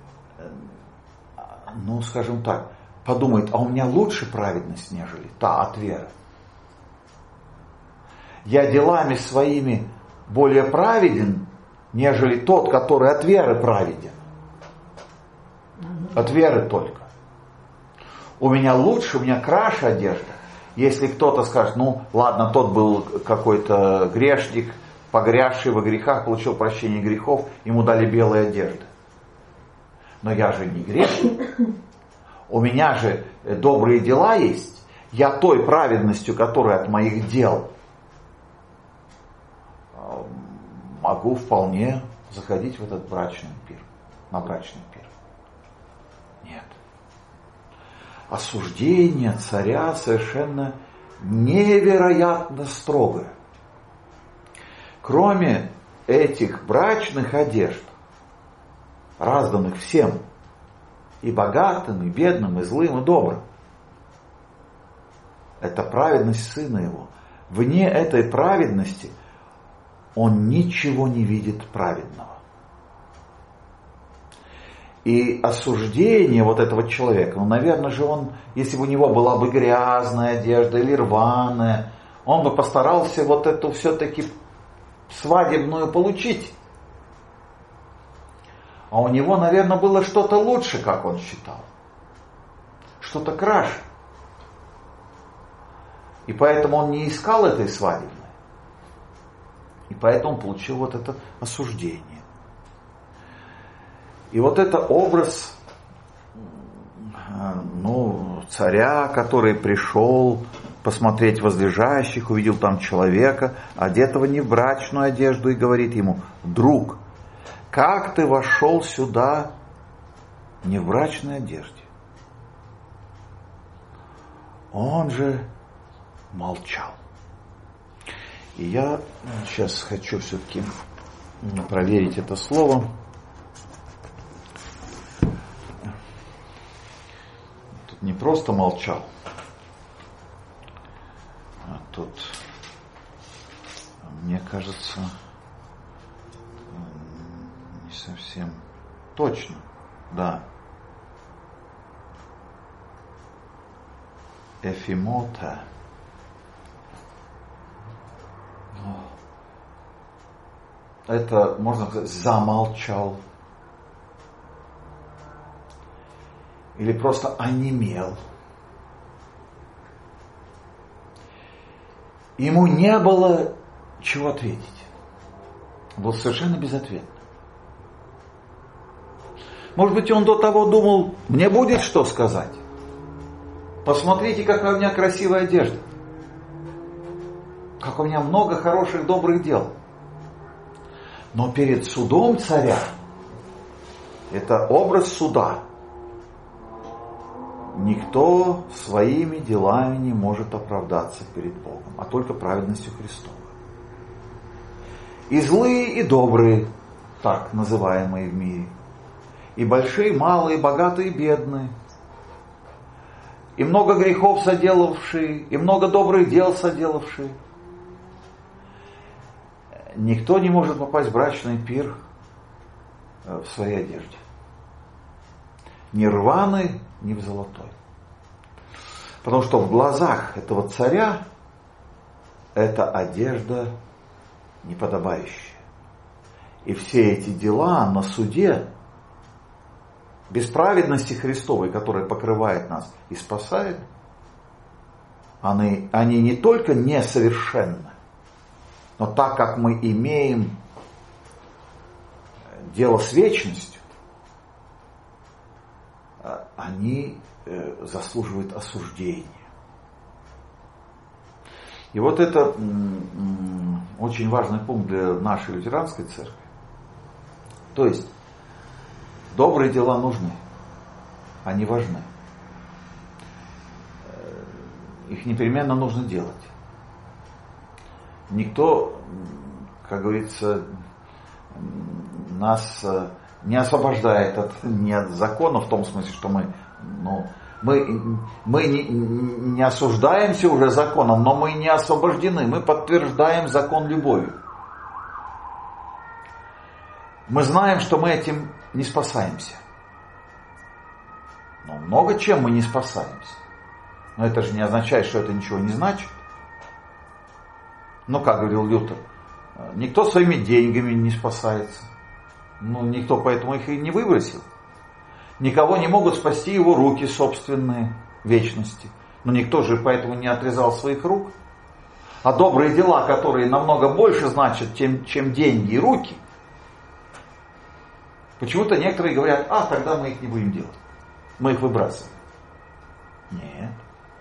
скажем так, подумает: а у меня лучше праведность, нежели та от веры. Я делами своими более праведен, нежели тот, который от веры праведен. От веры только. У меня лучше, у меня краше одежда. Если кто-то скажет: ладно, тот был какой-то грешник, погрязший во грехах, получил прощение грехов, ему дали белые одежды. Но я же не грешник. У меня же добрые дела есть. Я той праведностью, которая от моих дел, могу вполне заходить в этот брачный пир, на брачный пир. Нет. Осуждение царя совершенно невероятно строгое. Кроме этих брачных одежд, разданных всем, и богатым, и бедным, и злым, и добрым, это праведность Сына Его. Вне этой праведности он ничего не видит праведного. И осуждение вот этого человека, наверное же он, если бы у него была бы грязная одежда или рваная, он бы постарался вот эту все-таки свадебную получить. А у него, наверное, было что-то лучше, как он считал. Что-то краше. И поэтому он не искал этой свадебной. И поэтому он получил вот это осуждение. И вот это образ царя, который пришел посмотреть возлежащих, увидел там человека, одетого не в брачную одежду, и говорит ему: друг, как ты вошел сюда не в брачной одежде? Он же молчал. И я сейчас хочу все-таки проверить это слово. Тут не просто молчал, а тут, мне кажется, не совсем точно. Да. Эфимота. Это, можно сказать, замолчал. Или просто онемел. Ему не было чего ответить. Он был совершенно безответным. Может быть, он до того думал: мне будет что сказать. Посмотрите, какая у меня красивая одежда. Как у меня много хороших, добрых дел. Но перед судом царя, это образ суда, никто своими делами не может оправдаться перед Богом, а только праведностью Христовой. И злые, и добрые, так называемые в мире, и большие, малые, богатые, бедные, и много грехов соделавшие, и много добрых дел соделавшие. Никто не может попасть в брачный пир в своей одежде. Ни рваной, ни в золотой. Потому что в глазах этого царя эта одежда неподобающая. И все эти дела на суде, без праведности Христовой, которая покрывает нас и спасает, они не только несовершенны, но так как мы имеем дело с вечностью, они заслуживают осуждения. И вот это очень важный пункт для нашей лютеранской церкви. То есть добрые дела нужны, они важны. Их непременно нужно делать. Никто, как говорится, нас не освобождает не от закона, в том смысле, что мы не осуждаемся уже законом, но мы не освобождены, мы подтверждаем закон любовью. Мы знаем, что мы этим не спасаемся. Но много чем мы не спасаемся. Но это же не означает, что это ничего не значит. Ну, как говорил Лютер, никто своими деньгами не спасается. Никто поэтому их и не выбросил. Никого не могут спасти его руки собственные вечности. Но никто же поэтому не отрезал своих рук. А добрые дела, которые намного больше значат, чем деньги и руки, почему-то некоторые говорят: тогда мы их не будем делать. Мы их выбрасываем. Нет.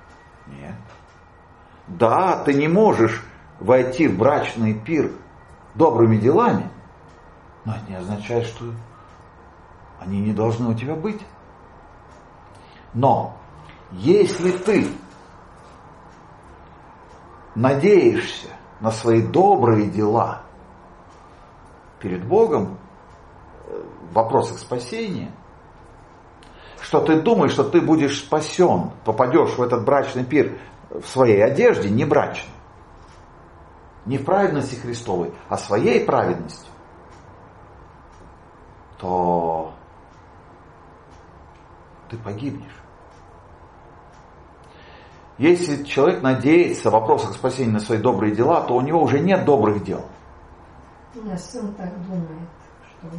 Да, ты не можешь войти в брачный пир добрыми делами, но это не означает, что они не должны у тебя быть. Но если ты надеешься на свои добрые дела перед Богом в вопросах спасения, что ты думаешь, что ты будешь спасен, попадешь в этот брачный пир в своей одежде, не брачной, не в праведности Христовой, а своей праведностью, то ты погибнешь. Если человек надеется в вопросах спасения на свои добрые дела, то у него уже нет добрых дел. У меня сын так думает, что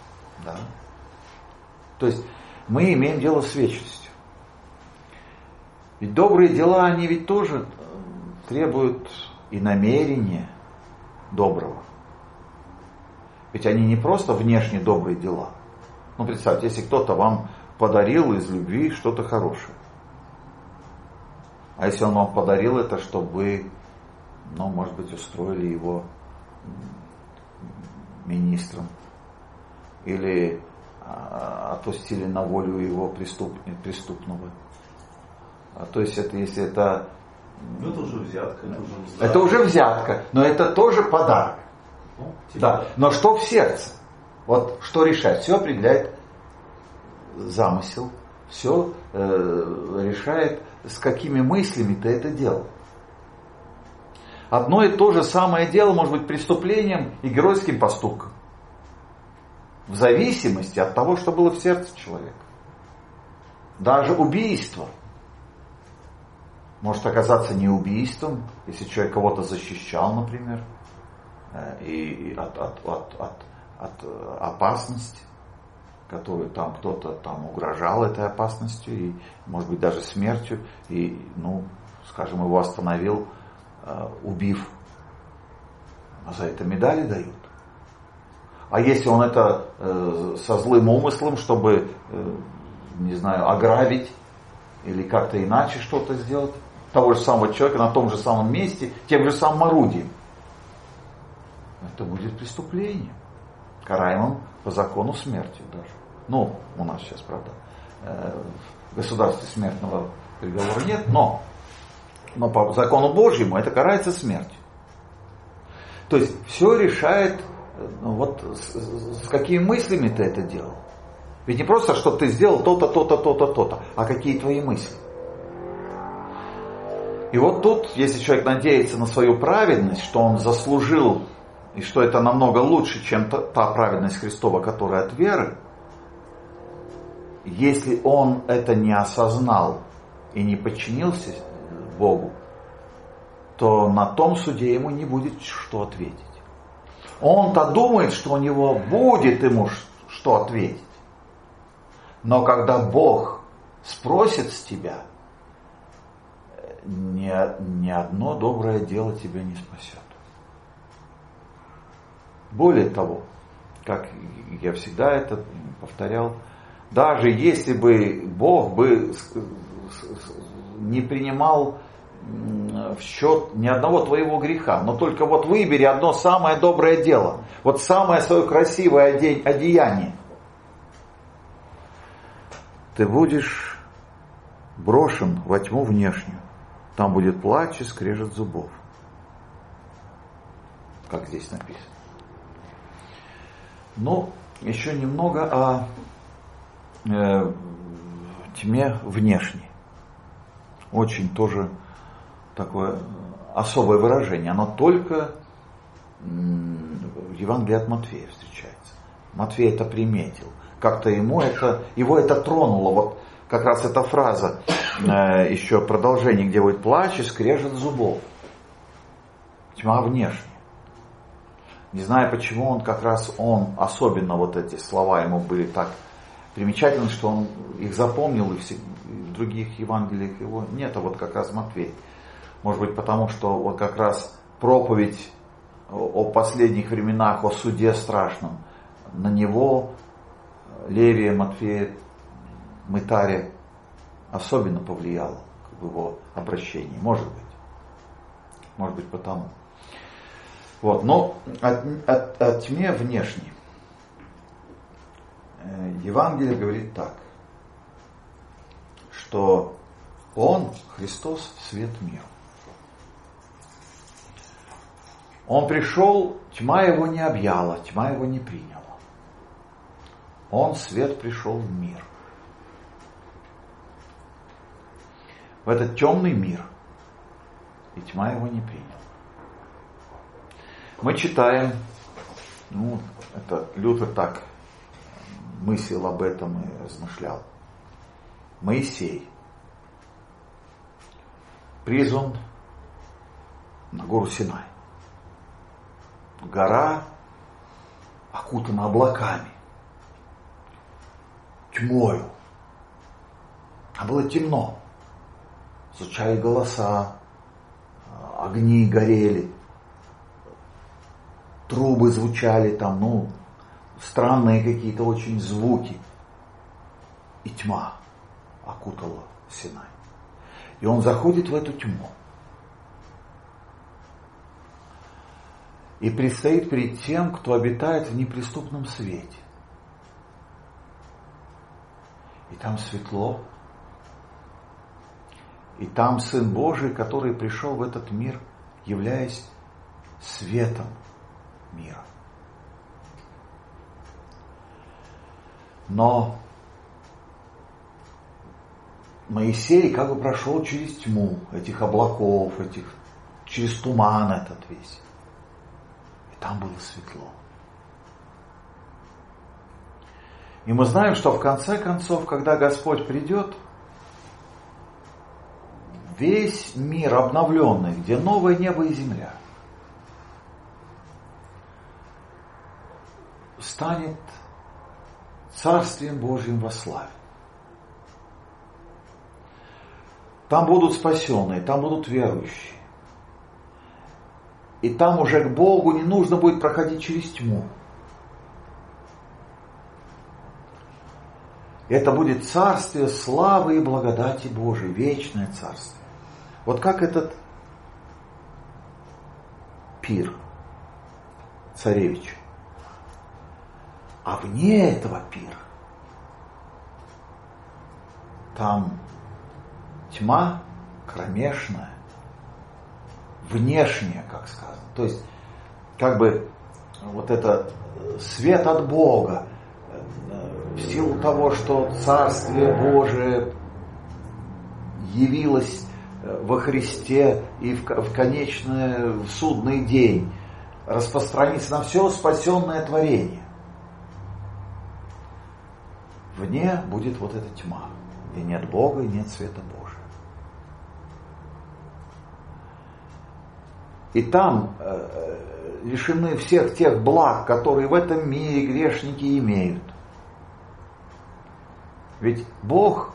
Да. То есть мы имеем дело с вечностью. Ведь добрые дела, они ведь тоже требуют и намерения доброго. Ведь они не просто внешне добрые дела. Ну, представьте, если кто-то вам подарил из любви что-то хорошее. А если он вам подарил это, чтобы вы, ну, может быть, устроили его министром или отпустили на волю его преступного. То есть это, если это... Ну, это уже взятка. Это уже взятка, но это тоже подарок. Ну, да. Но что в сердце? Вот что решает? Все определяет замысел, все решает, с какими мыслями ты это делал. Одно и то же самое дело может быть преступлением и геройским поступком. В зависимости от того, что было в сердце человека. Даже убийство может оказаться не убийством, если человек кого-то защищал, например, и от опасности, которую там кто-то там угрожал этой опасностью, и, может быть, даже смертью, и, ну, скажем, его остановил, убив. А за это медали дают. А если он это со злым умыслом, чтобы, не знаю, ограбить или как-то иначе что-то сделать, того же самого человека на том же самом месте, тем же самым орудием, это будет преступлением, караемым по закону смертью даже. Ну, у нас сейчас, правда, в государстве смертного приговора нет, но по закону Божьему это карается смертью. То есть все решает, ну, вот с какими мыслями ты это делал. Ведь не просто, что ты сделал то-то, то-то, то-то, то-то, а какие твои мысли. И вот тут, если человек надеется на свою праведность, что он заслужил, и что это намного лучше, чем та праведность Христова, которая от веры, если он это не осознал и не подчинился Богу, то на том суде ему не будет что ответить. Он-то думает, что у него будет ему что ответить. Но когда Бог спросит с тебя, ни одно доброе дело тебя не спасет. Более того, как я всегда это повторял, даже если бы Бог бы не принимал в счет ни одного твоего греха, но только вот выбери одно самое доброе дело, вот самое свое красивое одеяние, ты будешь брошен во тьму внешнюю. Там будет плач и скрежет зубов. Как здесь написано. Ну, еще немного о тьме внешней. Очень тоже такое особое выражение. Оно только в Евангелии от Матфея встречается. Матфей это приметил. Как-то его это тронуло. Вот как раз эта фраза, еще продолжение, где будет плач и скрежет зубов. Тьма внешняя. Не знаю, почему он особенно вот эти слова ему были так примечательны, что он их запомнил, и в других Евангелиях его нет, а вот как раз Матфей. Может быть, потому что вот как раз проповедь о последних временах, о суде страшном, на него Левия, Матфея, Мытаря особенно повлияло в его обращении. Может быть потому. Вот, но о тьме внешней Евангелие говорит так, что Он, Христос, свет миру. Он пришел, тьма его не объяла, тьма его не приняла. Он, свет, пришел в мир. В этот темный мир. И тьма его не приняла. Мы читаем, это Лютер так мыслил об этом и размышлял. Моисей призван на гору Синай. Гора окутана облаками, тьмою. А было темно. звучали голоса, огни горели, трубы звучали там, странные какие-то очень звуки. И тьма окутала Синай. И он заходит в эту тьму. И предстоит перед тем, кто обитает в неприступном свете. И там светло. И там Сын Божий, который пришел в этот мир, являясь светом мира. Но Моисей как бы прошел через тьму этих облаков, через туман этот весь. И там было светло. И мы знаем, что в конце концов, когда Господь придет, весь мир обновленный, где новое небо и земля, станет Царствием Божьим во славе. Там будут спасенные, там будут верующие. И там уже к Богу не нужно будет проходить через тьму. Это будет царствие славы и благодати Божией, вечное царствие. Вот как этот пир царевич. А вне этого пира там тьма кромешная, внешняя, как сказано. То есть, как бы вот это свет от Бога, в силу того, что Царствие Божие явилось во Христе и в конечный судный день, распространится на все спасенное творение. Вне будет вот эта тьма, и нет Бога, и нет света Божия. И там лишены всех тех благ, которые в этом мире грешники имеют. Ведь Бог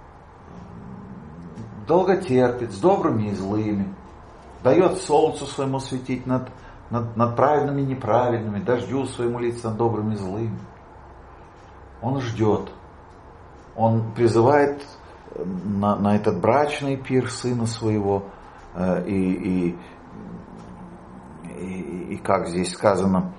долго терпит с добрыми и злыми, дает солнцу своему светить над праведными и неправедными, дождю своему литься над добрыми и злыми. Он ждет, он призывает на этот брачный пир сына своего, и как здесь сказано,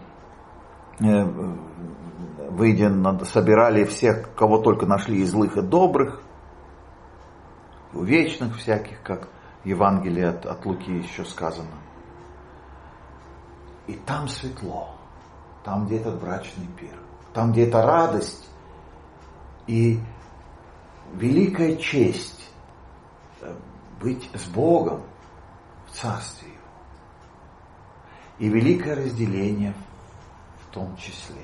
выйдя, собирали всех, кого только нашли, и злых, и добрых, и у вечных всяких, как в Евангелии от Луки еще сказано. И там светло, там, где этот брачный пир, там, где эта радость и великая честь быть с Богом в Царстве Его. И великое разделение в том числе.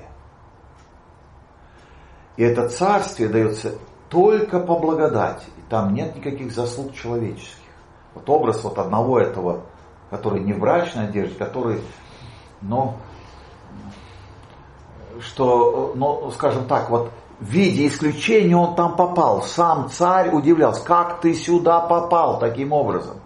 И это царствие дается только по благодати. И там нет никаких заслуг человеческих. Вот образ вот одного этого, который не в брачной одежде, который, скажем так, вот в виде исключения он там попал. Сам царь удивлялся, как ты сюда попал таким образом.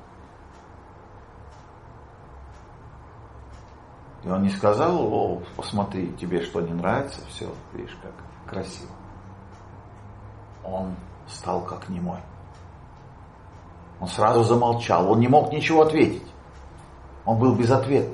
И он не сказал: посмотри, тебе что, не нравится, все, видишь, как красиво. Он стал как немой. Он сразу замолчал, он не мог ничего ответить. Он был безответен.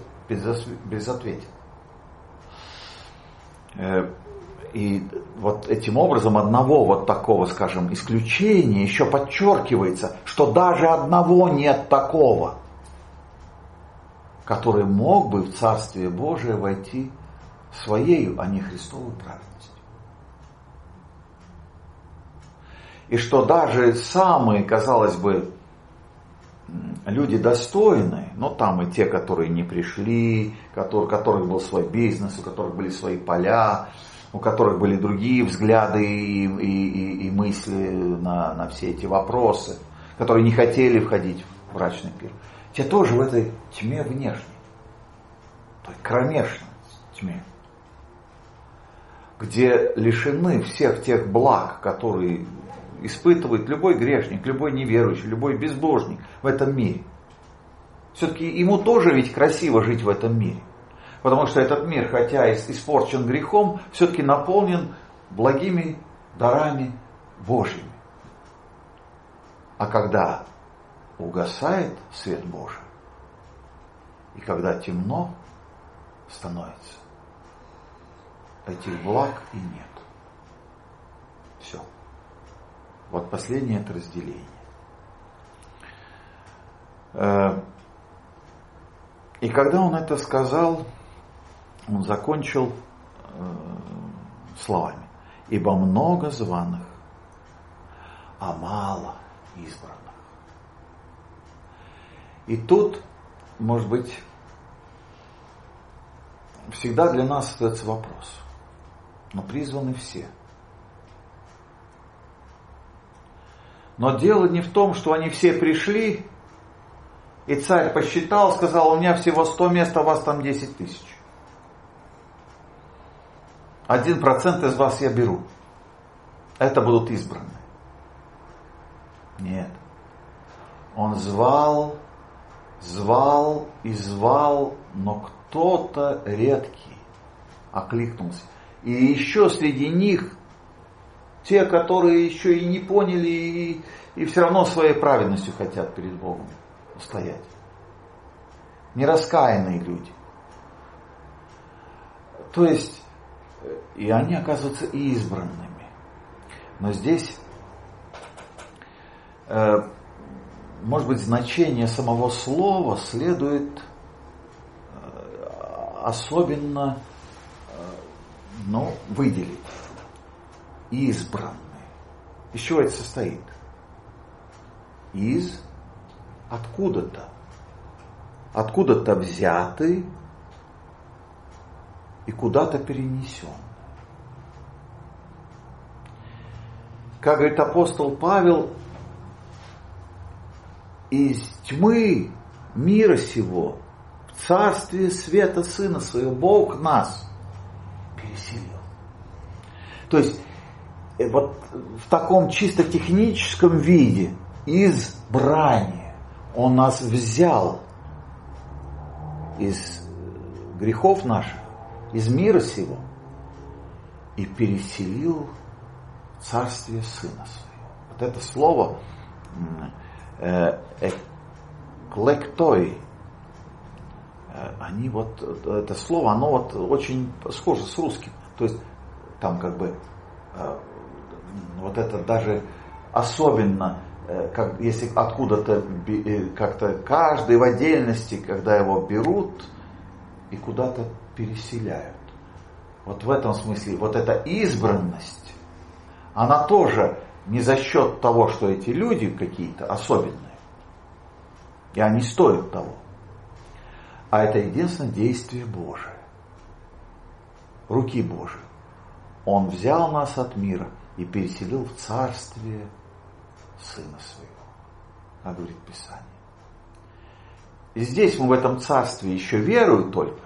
И вот этим образом одного вот такого, скажем, исключения еще подчеркивается, что даже одного нет такого, который мог бы в Царствие Божие войти своею, а не Христовой праведностью. И что даже самые, казалось бы, люди достойные, но там и те, которые не пришли, у которых был свой бизнес, у которых были свои поля, у которых были другие взгляды и мысли на все эти вопросы, которые не хотели входить в брачный пир, те тоже в этой тьме внешней, той кромешной тьме, где лишены всех тех благ, которые испытывает любой грешник, любой неверующий, любой безбожник в этом мире. Все-таки ему тоже ведь красиво жить в этом мире. Потому что этот мир, хотя и испорчен грехом, все-таки наполнен благими дарами Божьими. А когда угасает свет Божий, и когда темно становится, этих благ и нет. Все. Вот последнее это разделение. И когда он это сказал, он закончил словами: ибо много званых, а мало избранных. И тут, может быть, всегда для нас остается вопрос: но призваны все. Но дело не в том, что они все пришли, и царь посчитал, сказал: у меня всего 100 мест, а у вас там 10 тысяч. 1% из вас я беру. Это будут избранные. Нет. Он звал, но кто-то редкий окликнулся. И еще среди них те, которые еще и не поняли, и все равно своей праведностью хотят перед Богом устоять. Нераскаянные люди. То есть, и они оказываются избранными. Но здесь, может быть, значение самого слова следует особенно выделить. Избранные. Из чего это состоит? Из откуда-то. Откуда-то взяты и куда-то перенесен. Как говорит апостол Павел, из тьмы мира сего в царствие света Сына Своего Бог нас переселил. То есть, вот в таком чисто техническом виде избрание Он нас взял из грехов наших, из мира сего и переселил в царствие Сына Своего. Вот это слово эклekтой, они вот, это слово, оно вот очень схоже с русским. То есть там как бы вот это даже особенно, как, если откуда-то как-то каждый в отдельности, когда его берут и куда-то переселяют. Вот в этом смысле вот эта избранность, она тоже не за счет того, что эти люди какие-то особенные, и они стоят того, а это единственное действие Божие, руки Божией. Он взял нас от мира и переселил в царствие Сына Своего, как говорит Писание. И здесь мы в этом царстве еще веруют только,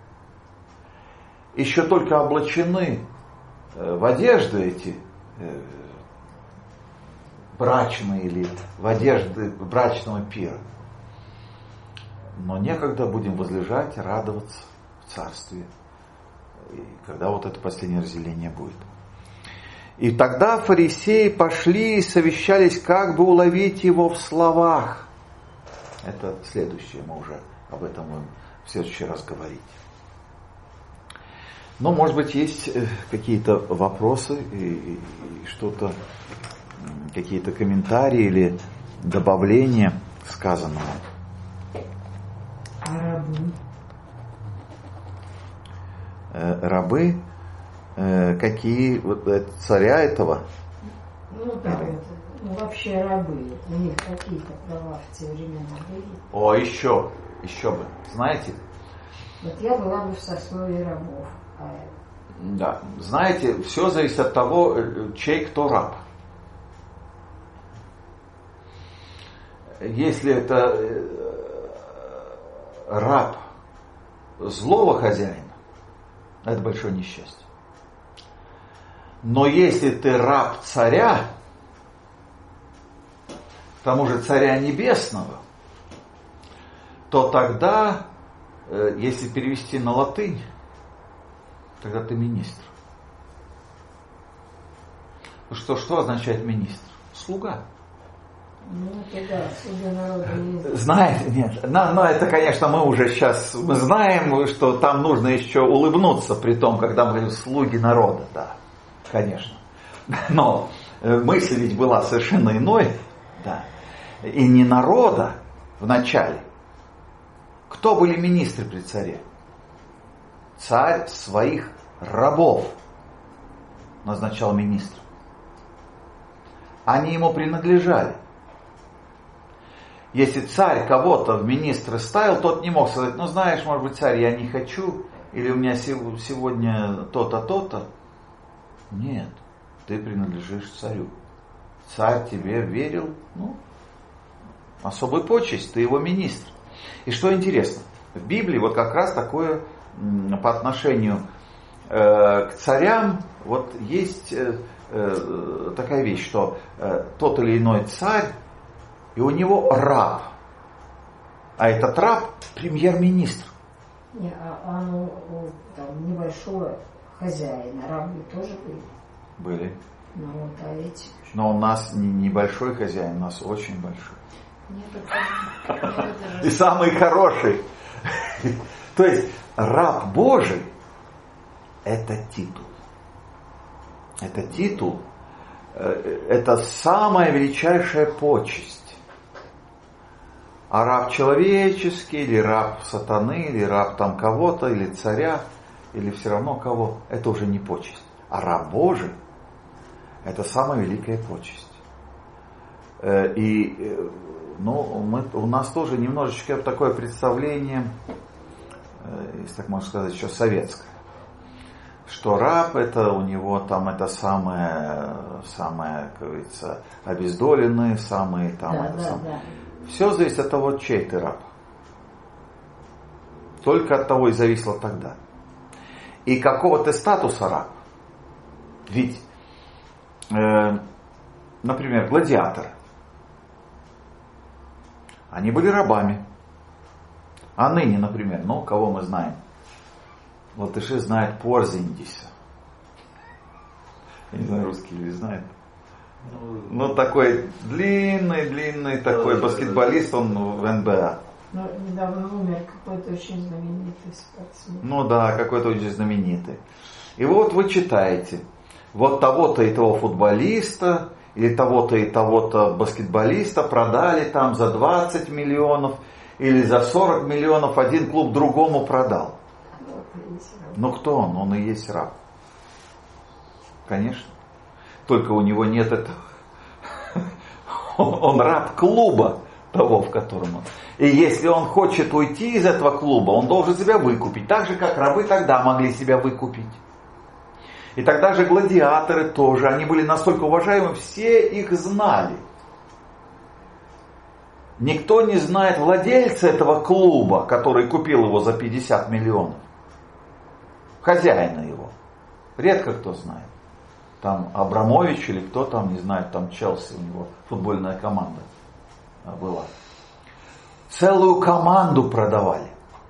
еще только облачены в одежды эти брачные или в одежды брачного пира. Но некогда будем возлежать, радоваться в царстве, и когда вот это последнее разделение будет. И тогда фарисеи пошли и совещались, как бы уловить его в словах. Это следующее, мы уже об этом будем в следующий раз говорить. Но, может быть, есть какие-то вопросы и что-то, какие-то комментарии или добавления к сказанному. Рабы, какие, вот царя этого? Вообще рабы, у них какие-то права в те времена были? О, еще бы, знаете? Вот я была бы в сословии рабов. Да, знаете, все зависит от того, чей кто раб. Если это раб злого хозяина, это большое несчастье. Но если ты раб царя, к тому же Царя Небесного, то тогда, если перевести на латынь, тогда ты министр. Что означает министр? Слуга. Ну, да, слуга народа не Знаете, нет. Но это, конечно, мы уже сейчас знаем, что там нужно еще улыбнуться, при том, когда мы говорим слуги народа, да, конечно. Но мысль ведь была совершенно иной, да. И не народа в начале. Кто были министры при царе? Царь своих рабов назначал министров. Они ему принадлежали. Если царь кого-то в министры ставил, тот не мог сказать, ну знаешь, может быть, царь, я не хочу, или у меня сегодня то-то, то-то. Нет, ты принадлежишь царю. Царь тебе верил, особую почесть, ты его министр. И что интересно, в Библии вот как раз такое по отношению к царям, вот есть такая вещь, что тот или иной царь, и у него раб. А этот раб премьер-министр. Не, там небольшого хозяина, рабы тоже были. Были. Ну вот, а эти... Но у нас не небольшой хозяин, у нас очень большой. Нет, и самый хороший. То есть раб Божий — это титул. Это титул, это самая величайшая почесть. А раб человеческий, или раб сатаны, или раб там кого-то, или царя, или все равно кого, это уже не почесть. А раб Божий — это самая великая почесть. У нас тоже немножечко такое представление, если так можно сказать, еще советское. Что раб — это у него там это самое, как говорится, обездоленный, самый там да. Все зависит от того, чей ты раб. Только от того и зависело тогда. И какого ты статуса раб. Ведь, например, гладиаторы, они были рабами. А ныне, например, кого мы знаем? Латыши знают Порзингиса. Я не знаю, русские ли знают. Такой длинный такой баскетболист, он в НБА. Недавно умер какой-то очень знаменитый спортсмен. Какой-то очень знаменитый. И вот вы читаете, вот того-то и того футболиста, или того-то и того-то баскетболиста продали там за 20 миллионов, или за 40 миллионов один клуб другому продал. Кто он? Он и есть раб. Конечно. Только у него нет этого. Он раб клуба того, в котором он. И если он хочет уйти из этого клуба, он должен себя выкупить. Так же, как рабы тогда могли себя выкупить. И тогда же гладиаторы тоже. Они были настолько уважаемы, все их знали. Никто не знает владельца этого клуба, который купил его за 50 миллионов. Хозяина его. Редко кто знает. Там Абрамович или кто там, не знаю, там Челси у него футбольная команда была. Целую команду продавали.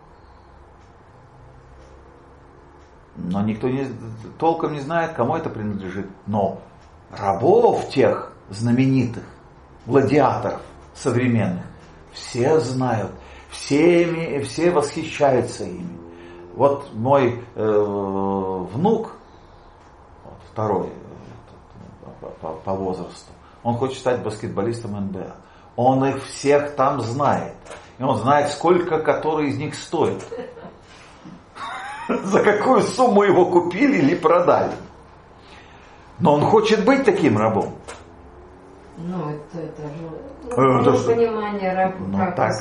Но никто толком не знает, кому это принадлежит. Но рабов тех знаменитых, гладиаторов современных, все знают, все восхищаются ими. Вот мой внук, второй по возрасту, он хочет стать баскетболистом НБА. Он их всех там знает. И он знает, сколько который из них стоит. За какую сумму его купили или продали. Но он хочет быть таким рабом. Это же понимание раба. Так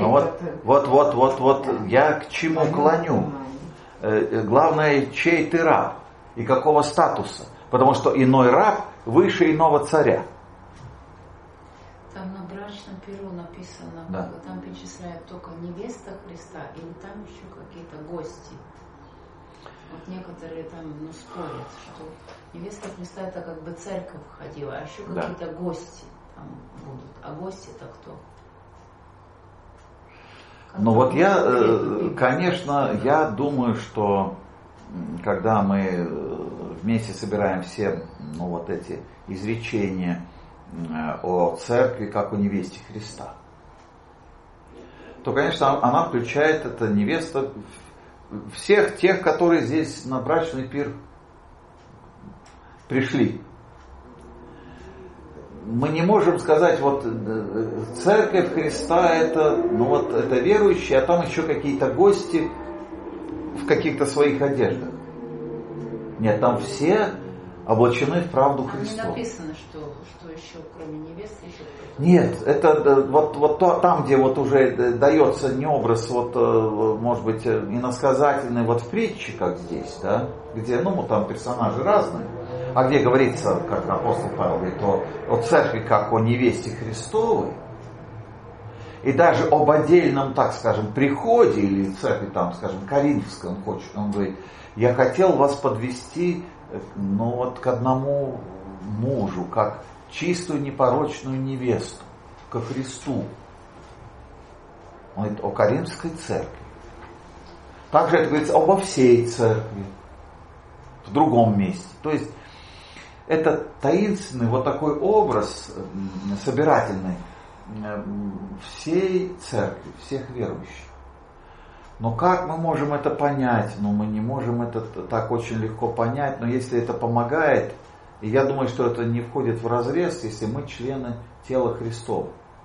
вот, я к чему клоню. Главное, чей ты раб и какого статуса. Потому что иной раб выше иного царя. Там на брачном перу написано, там перечисляют только невеста Христа, или там еще какие-то гости. Вот некоторые там спорят, что невеста Христа это как бы церковь ходила, а еще какие-то гости. там будут. А гости-то кто? Ну вот конечно, я думаю, что когда мы вместе собираем все вот эти изречения о церкви как о невесте Христа, то, конечно, она включает, эта невеста, всех тех, которые здесь на брачный пир пришли. Мы не можем сказать, вот церковь Христа это, это верующие, а там еще какие-то гости в каких-то своих одеждах. Нет, там все облачены в правду Христову. Не написано, что еще кроме невесты еще кто-то. Нет, это вот там, где вот уже дается не образ, может быть, иносказательный в притче, как здесь, да, где, там персонажи разные, а где говорится, как апостол Павел говорит, о церкви как о невесте Христовой, и даже об отдельном, так скажем, приходе или церкви, там, скажем, Коринфском, он говорит, я хотел вас подвести, к одному мужу, как чистую непорочную невесту, ко Христу. Он говорит о Коринфской церкви. Также это говорится обо всей церкви в другом месте. То есть это таинственный такой образ собирательный всей церкви, всех верующих. Но как мы можем это понять? Мы не можем это так очень легко понять, но если это помогает, и я думаю, что это не входит вразрез, если мы члены тела Христова.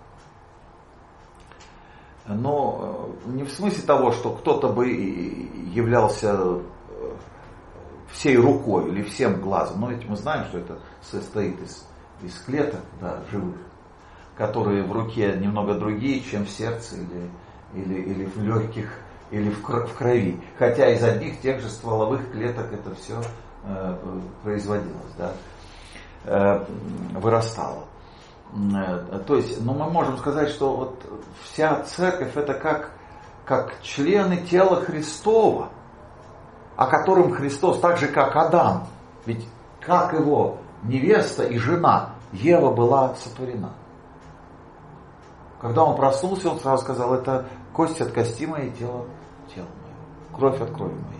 Но не в смысле того, что кто-то бы являлся всей рукой или всем глазом, но ведь мы знаем, что это состоит из клеток, живых, которые в руке немного другие, чем в сердце или в легких, или в крови. Хотя из одних тех же стволовых клеток это все производилось, вырастало. То есть, мы можем сказать, что вся церковь это как члены тела Христова, о котором Христос, так же как Адам, ведь как его невеста и жена, Ева была сотворена. Когда он проснулся, он сразу сказал, это кость от кости моей, тело мое, кровь от крови моей.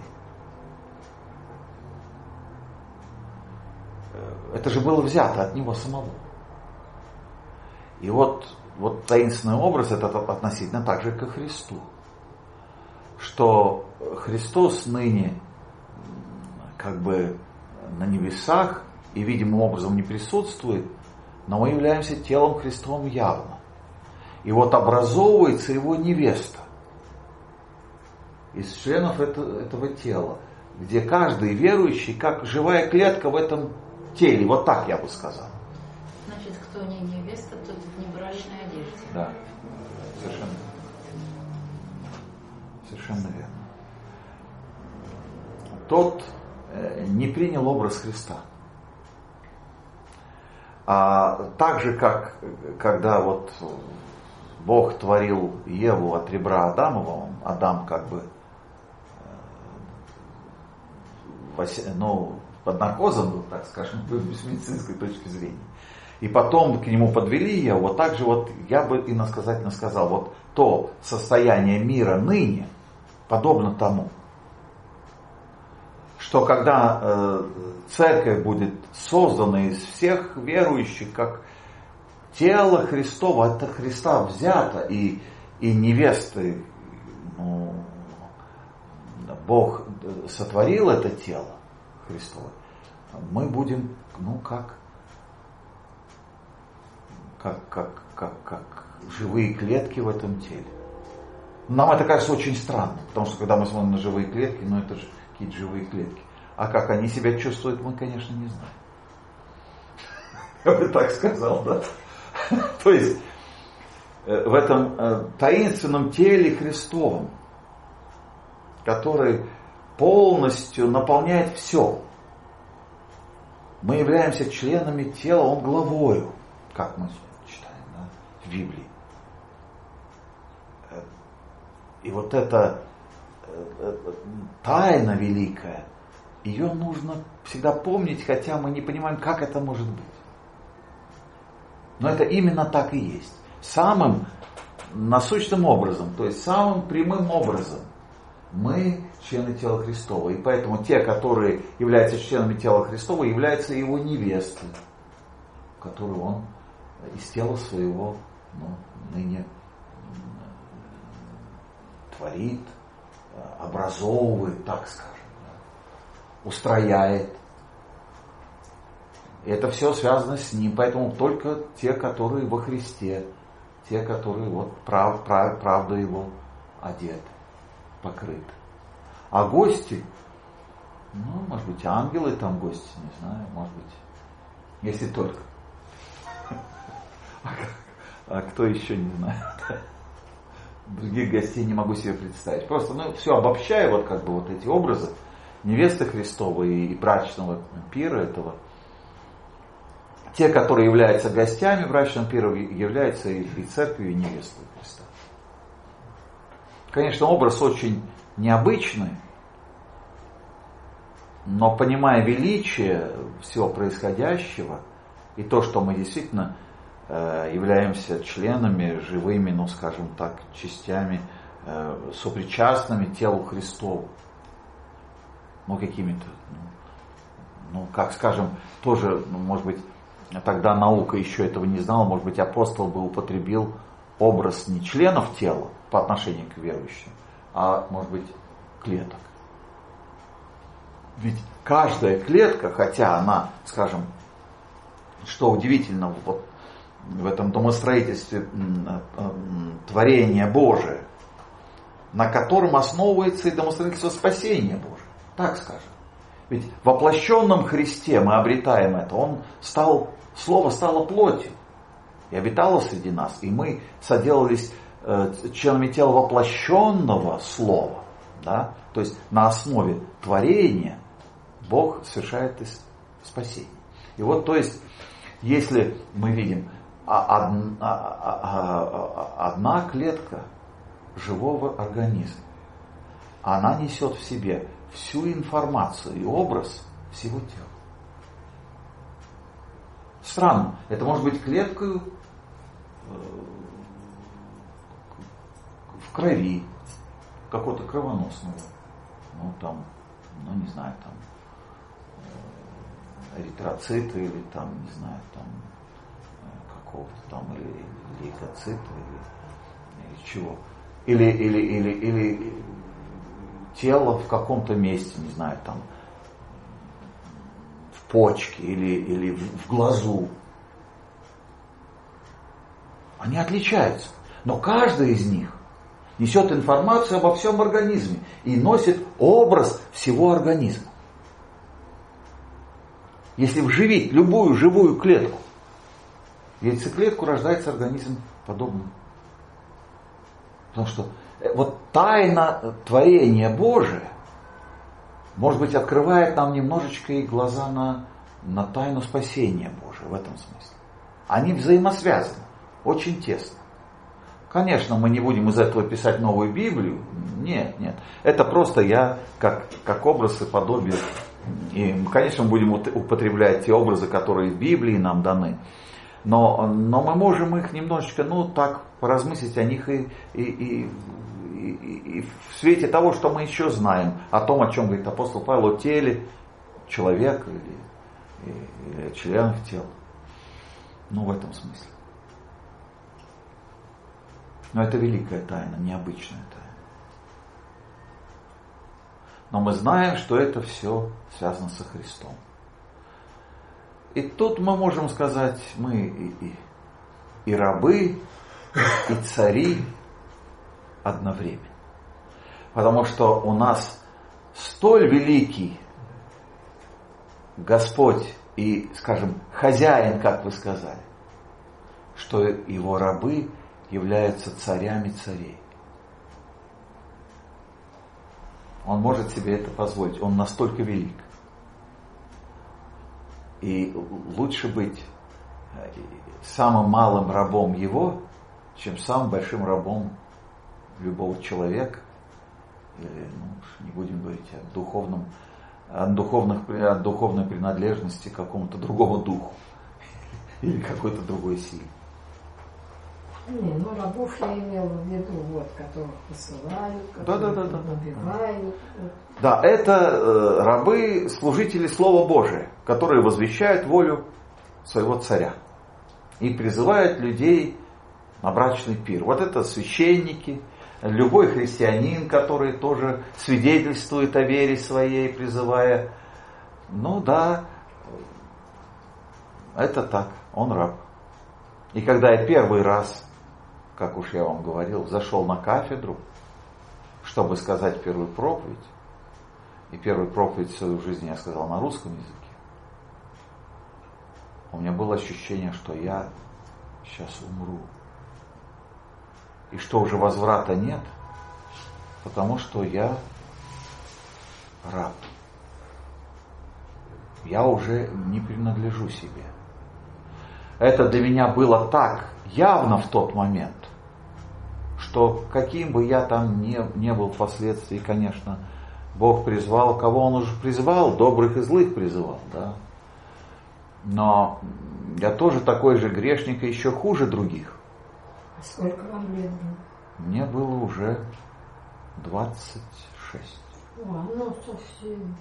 Это же было взято от него самого. И вот таинственный образ этот относительно так же, как Христу. Что Христос ныне как бы на небесах и видимым образом не присутствует, но мы являемся телом Христовым явно. И образовывается его невеста из членов этого тела, где каждый верующий как живая клетка в этом теле. Вот так я бы сказал. Значит, кто не невеста, тот в небрачной одежде. Да, совершенно верно. Тот не принял образ Христа. А так же, как когда Бог творил Еву от ребра Адамова, Адам как бы под наркозом был, так скажем, с медицинской точки зрения. И потом к нему подвели Еву, так же я бы иносказательно сказал, то состояние мира ныне подобно тому, что когда церковь будет создана из всех верующих, как тело Христово, от Христа взято, и невесты, Бог сотворил это тело Христово, мы будем, как живые клетки в этом теле. Нам это кажется очень странно, потому что когда мы смотрим на живые клетки, это же какие-то живые клетки. А как они себя чувствуют, мы, конечно, не знаем. Я бы так сказал, да? То есть в этом таинственном теле Христовом, который полностью наполняет все, мы являемся членами тела, он главою, как мы читаем, в Библии. И эта тайна великая, ее нужно всегда помнить, хотя мы не понимаем, как это может быть. Но это именно так и есть. Самым насущным образом, то есть самым прямым образом мы члены тела Христова. И поэтому те, которые являются членами тела Христова, являются его невестой, которую он из тела своего ныне творит, образовывает, так скажем, устрояет. И это все связано с ним, поэтому только те, которые во Христе, те, которые правда его одеты, покрыты. А гости, может быть, ангелы там гости, не знаю, может быть, если только. А кто еще, не знаю. Других гостей не могу себе представить. Просто, все обобщая, вот эти образы невесты Христовой и брачного пира этого. Те, которые являются гостями брачного пира, являются и церковью, и невестой Христа. Конечно, образ очень необычный, но понимая величие всего происходящего и то, что мы действительно являемся членами, живыми, скажем так, частями, сопричастными телу Христову. Какими-то, как скажем, тоже, может быть, тогда наука еще этого не знала, может быть, апостол бы употребил образ не членов тела по отношению к верующим, а, может быть, клеток. Ведь каждая клетка, хотя она, скажем, что удивительно, в этом домостроительстве творения Божия, на котором основывается и домостроительство спасения Божия. Так скажем. Ведь в воплощенном Христе мы обретаем это. Слово стало плотью и обитало среди нас. И мы соделались членами тела воплощенного Слова. Да? То есть на основе творения Бог совершает спасение. И то есть, если мы видим одна клетка живого организма, она несет в себе всю информацию и образ всего тела. Странно. Это может быть клеткой в крови, какого-то кровоносного. Не знаю, эритроциты или не знаю, какого-то или лейкоциты или чего. Или тело в каком-то месте, не знаю, в почке или в глазу. Они отличаются. Но каждый из них несет информацию обо всем организме и носит образ всего организма. Если вживить любую живую клетку, в яйцеклетку рождается организм подобный. Потому что тайна творения Божия, может быть, открывает нам немножечко и глаза на тайну спасения Божия в этом смысле. Они взаимосвязаны, очень тесно. Конечно, мы не будем из этого писать новую Библию. Нет. Это просто я как образ и подобие. И, конечно, мы будем употреблять те образы, которые в Библии нам даны. Но мы можем их немножечко, так поразмыслить о них и в свете того, что мы еще знаем, о том, о чем говорит апостол Павел, о теле человека или членов тела. В этом смысле. Но это великая тайна, необычная тайна. Но мы знаем, что это все связано со Христом. И тут мы можем сказать, мы и рабы, и цари одновременно. Потому что у нас столь великий Господь и, скажем, хозяин, как вы сказали, что его рабы являются царями царей. Он может себе это позволить, он настолько велик. И лучше быть самым малым рабом его, чем самым большим рабом любого человека. Или, не будем говорить о духовной принадлежности к какому-то другому духу. или какой-то другой силе. Не, ну рабов я имела в виду, вот, которых посылают, которых набивают. Да, это рабы, служители Слова Божия, которые возвещают волю своего царя и призывают людей на брачный пир. Вот это священники, любой христианин, который тоже свидетельствует о вере своей, призывая. Ну да, это так, он раб. И когда я первый раз, как уж я вам говорил, зашел на кафедру, чтобы сказать первую проповедь, и первую проповедь в свою жизнь я сказал на русском языке, у меня было ощущение, что я сейчас умру. И что уже возврата нет, потому что я раб. Я уже не принадлежу себе. Это для меня было так явно в тот момент, что каким бы я там не был впоследствии, конечно, Бог призвал, кого Он уже призвал, добрых и злых призывал, да. Но я тоже такой же грешник и еще хуже других. А сколько вам лет было? Мне было уже 26. Ну совсем.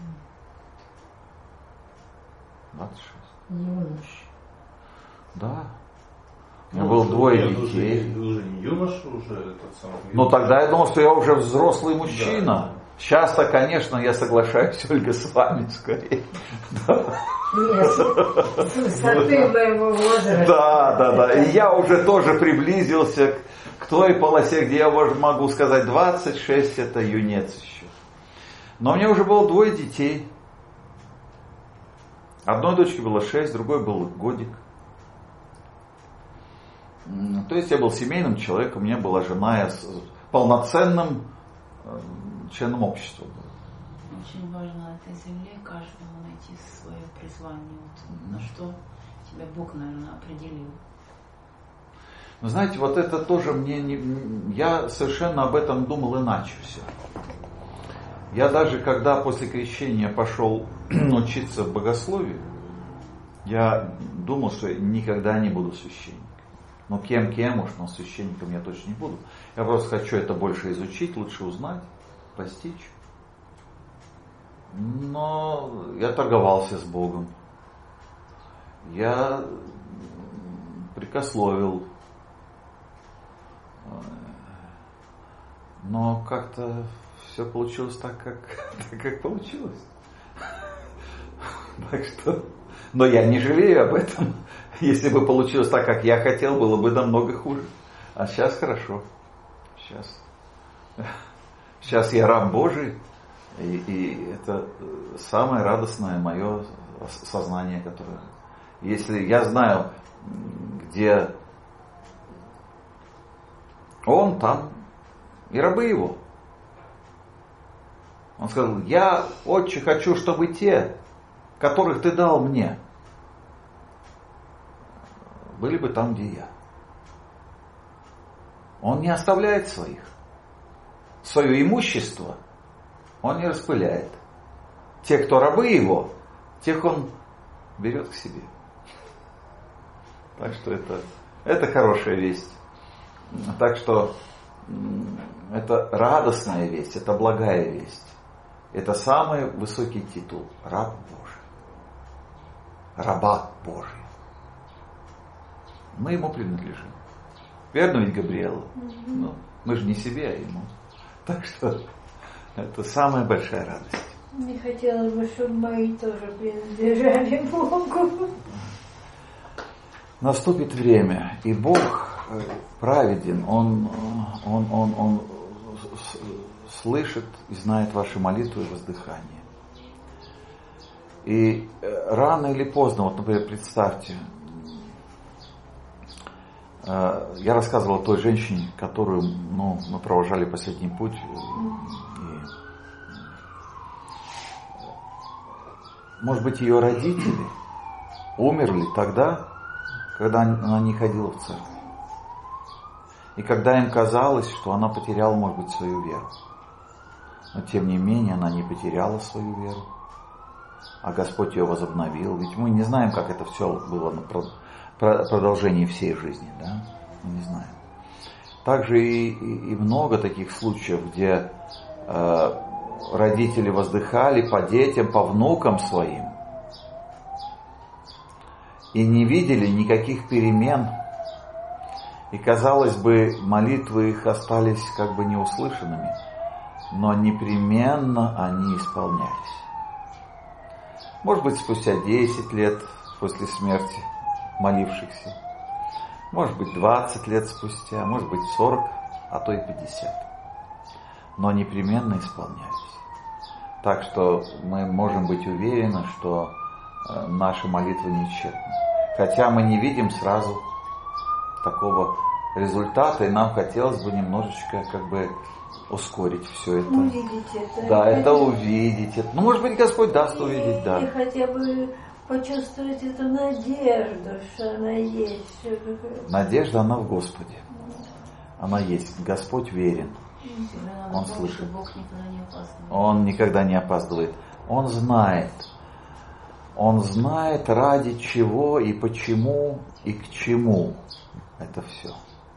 26. Юнош. Да. У меня было двое детей. Уже не юноша, уже этот самый. Но тогда я думал, что я уже взрослый мужчина. Да. Сейчас-то, конечно, я соглашаюсь, Ольга, с вами скорее. Нет, с высоты моего возраста. Да. И я уже тоже приблизился к той полосе, где я могу сказать, 26 это юнец еще. Но у меня уже было двое детей. Одной дочке было 6, другой был годик. То есть я был семейным человеком, у меня была жена, я с полноценным членом общества. Очень важно на этой земле каждому найти свое призвание, вот, на что тебя Бог, наверное, определил. Но знаете, вот это тоже я совершенно об этом думал иначе все. Я даже когда после крещения пошел учиться богословию, я думал, что никогда не буду священником. Ну кем уж, но священником я точно не буду. Я просто хочу это больше изучить, лучше узнать, постичь. Но я торговался с Богом. Я прикословил. Но как-то все получилось так, как получилось. Так что... Но я не жалею об этом. Если бы получилось так, как я хотел, было бы намного хуже. А сейчас хорошо. Сейчас я раб Божий. И это самое радостное мое сознание, которое... Если я знаю, где он, там и рабы его. Он сказал, я, Отче, хочу, чтобы те, которых ты дал мне, были бы там, где я. Он не оставляет своих. Свое имущество он не распыляет. Те, кто рабы его, тех он берет к себе. Так что это хорошая весть. Так что это радостная весть, это благая весть. Это самый высокий титул. Раб Божий. Раба Божий. Мы ему принадлежим. Верно ведь, Габриэла? Ну, мы же не себе, а ему. Так что это самая большая радость. Мне хотелось бы, чтобы мои тоже принадлежали Богу. Наступит время, и Бог праведен, Он слышит и знает ваши молитвы и воздыхания. И рано или поздно, вот, например, представьте, я рассказывал о той женщине, которую мы провожали последний путь. И, может быть, ее родители умерли тогда, когда она не ходила в церковь. И когда им казалось, что она потеряла, может быть, свою веру. Но тем не менее она не потеряла свою веру. А Господь ее возобновил. Ведь мы не знаем, как это все было продолжении всей жизни, да? Мы не знаем. Также и много таких случаев, где родители воздыхали по детям, по внукам своим и не видели никаких перемен. И, казалось бы, молитвы их остались как бы неуслышанными, но непременно они исполнялись. Может быть, спустя 10 лет после смерти молившихся, может быть, 20 лет спустя, может быть, 40, а то и 50. Но непременно исполнялись. Так что мы можем быть уверены, что наши молитвы не тщетны. Хотя мы не видим сразу такого результата, и нам хотелось бы немножечко как бы ускорить все это. Увидеть это. Да, это увидеть. Ну, может быть, Господь даст увидеть, да. И хотя бы почувствовать эту надежду, что она есть. Надежда, она в Господе. Она есть. Господь верен. Он слышит. Бог никогда не опаздывает. Он никогда не опаздывает. Он знает. Он знает, ради чего и почему и к чему это все.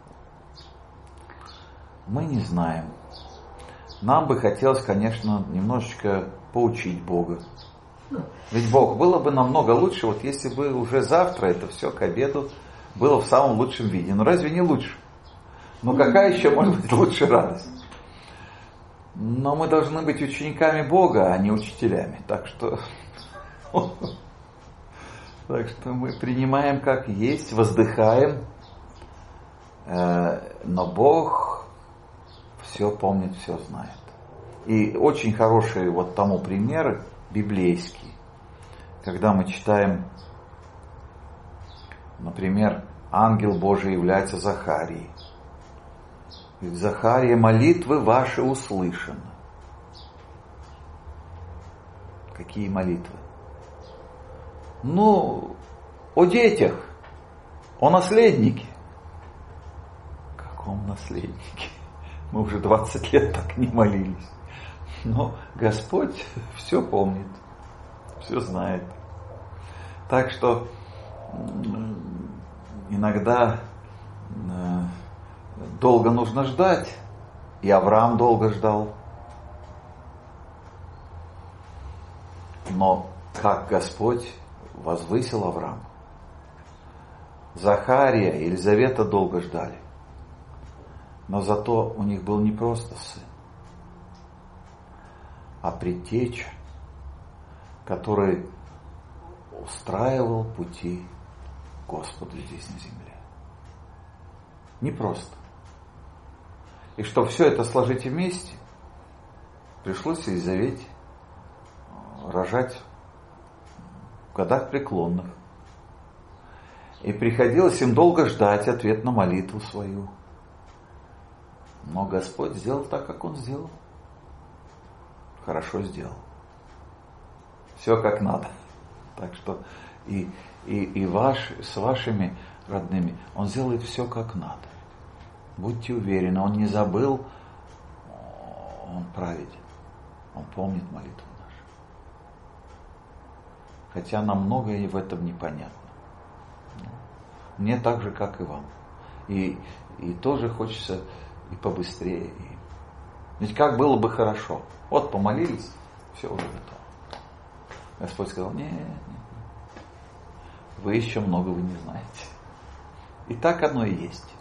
Мы не знаем. Нам бы хотелось, конечно, немножечко поучить Бога. Ведь Бог, было бы намного лучше, вот если бы уже завтра это все к обеду было в самом лучшем виде. Ну разве не лучше? Ну какая еще может быть лучше радость? Но мы должны быть учениками Бога, а не учителями. Так что мы принимаем как есть, воздыхаем, но Бог все помнит, все знает. И очень хорошие вот тому примеры библейские, когда мы читаем, например, ангел Божий является Захарии. Говорит: Захария, молитвы ваши услышаны. Какие молитвы? Ну, о детях, о наследнике. Каком наследнике? Мы уже 20 лет так не молились. Но Господь все помнит, все знает. Так что иногда долго нужно ждать. И Авраам долго ждал. Но как Господь возвысил Авраама. Захария и Елизавета долго ждали. Но зато у них был не просто сын, а предтеча, который устраивал пути Господу здесь на земле. Не просто. И чтобы все это сложить вместе, пришлось Елизавете рожать в годах преклонных. И приходилось им долго ждать ответ на молитву свою. Но Господь сделал так, как Он сделал. Хорошо сделал. Все как надо. Так что с вашими родными Он сделает все как надо. Будьте уверены, Он не забыл, Он праведен. Он помнит молитву нашу. Хотя нам многое в этом непонятно. Мне так же, как и вам. И тоже хочется и побыстрее. Ведь как было бы хорошо. Вот помолились, все уже готово. Господь сказал: нет, вы еще многого не знаете. И так оно и есть.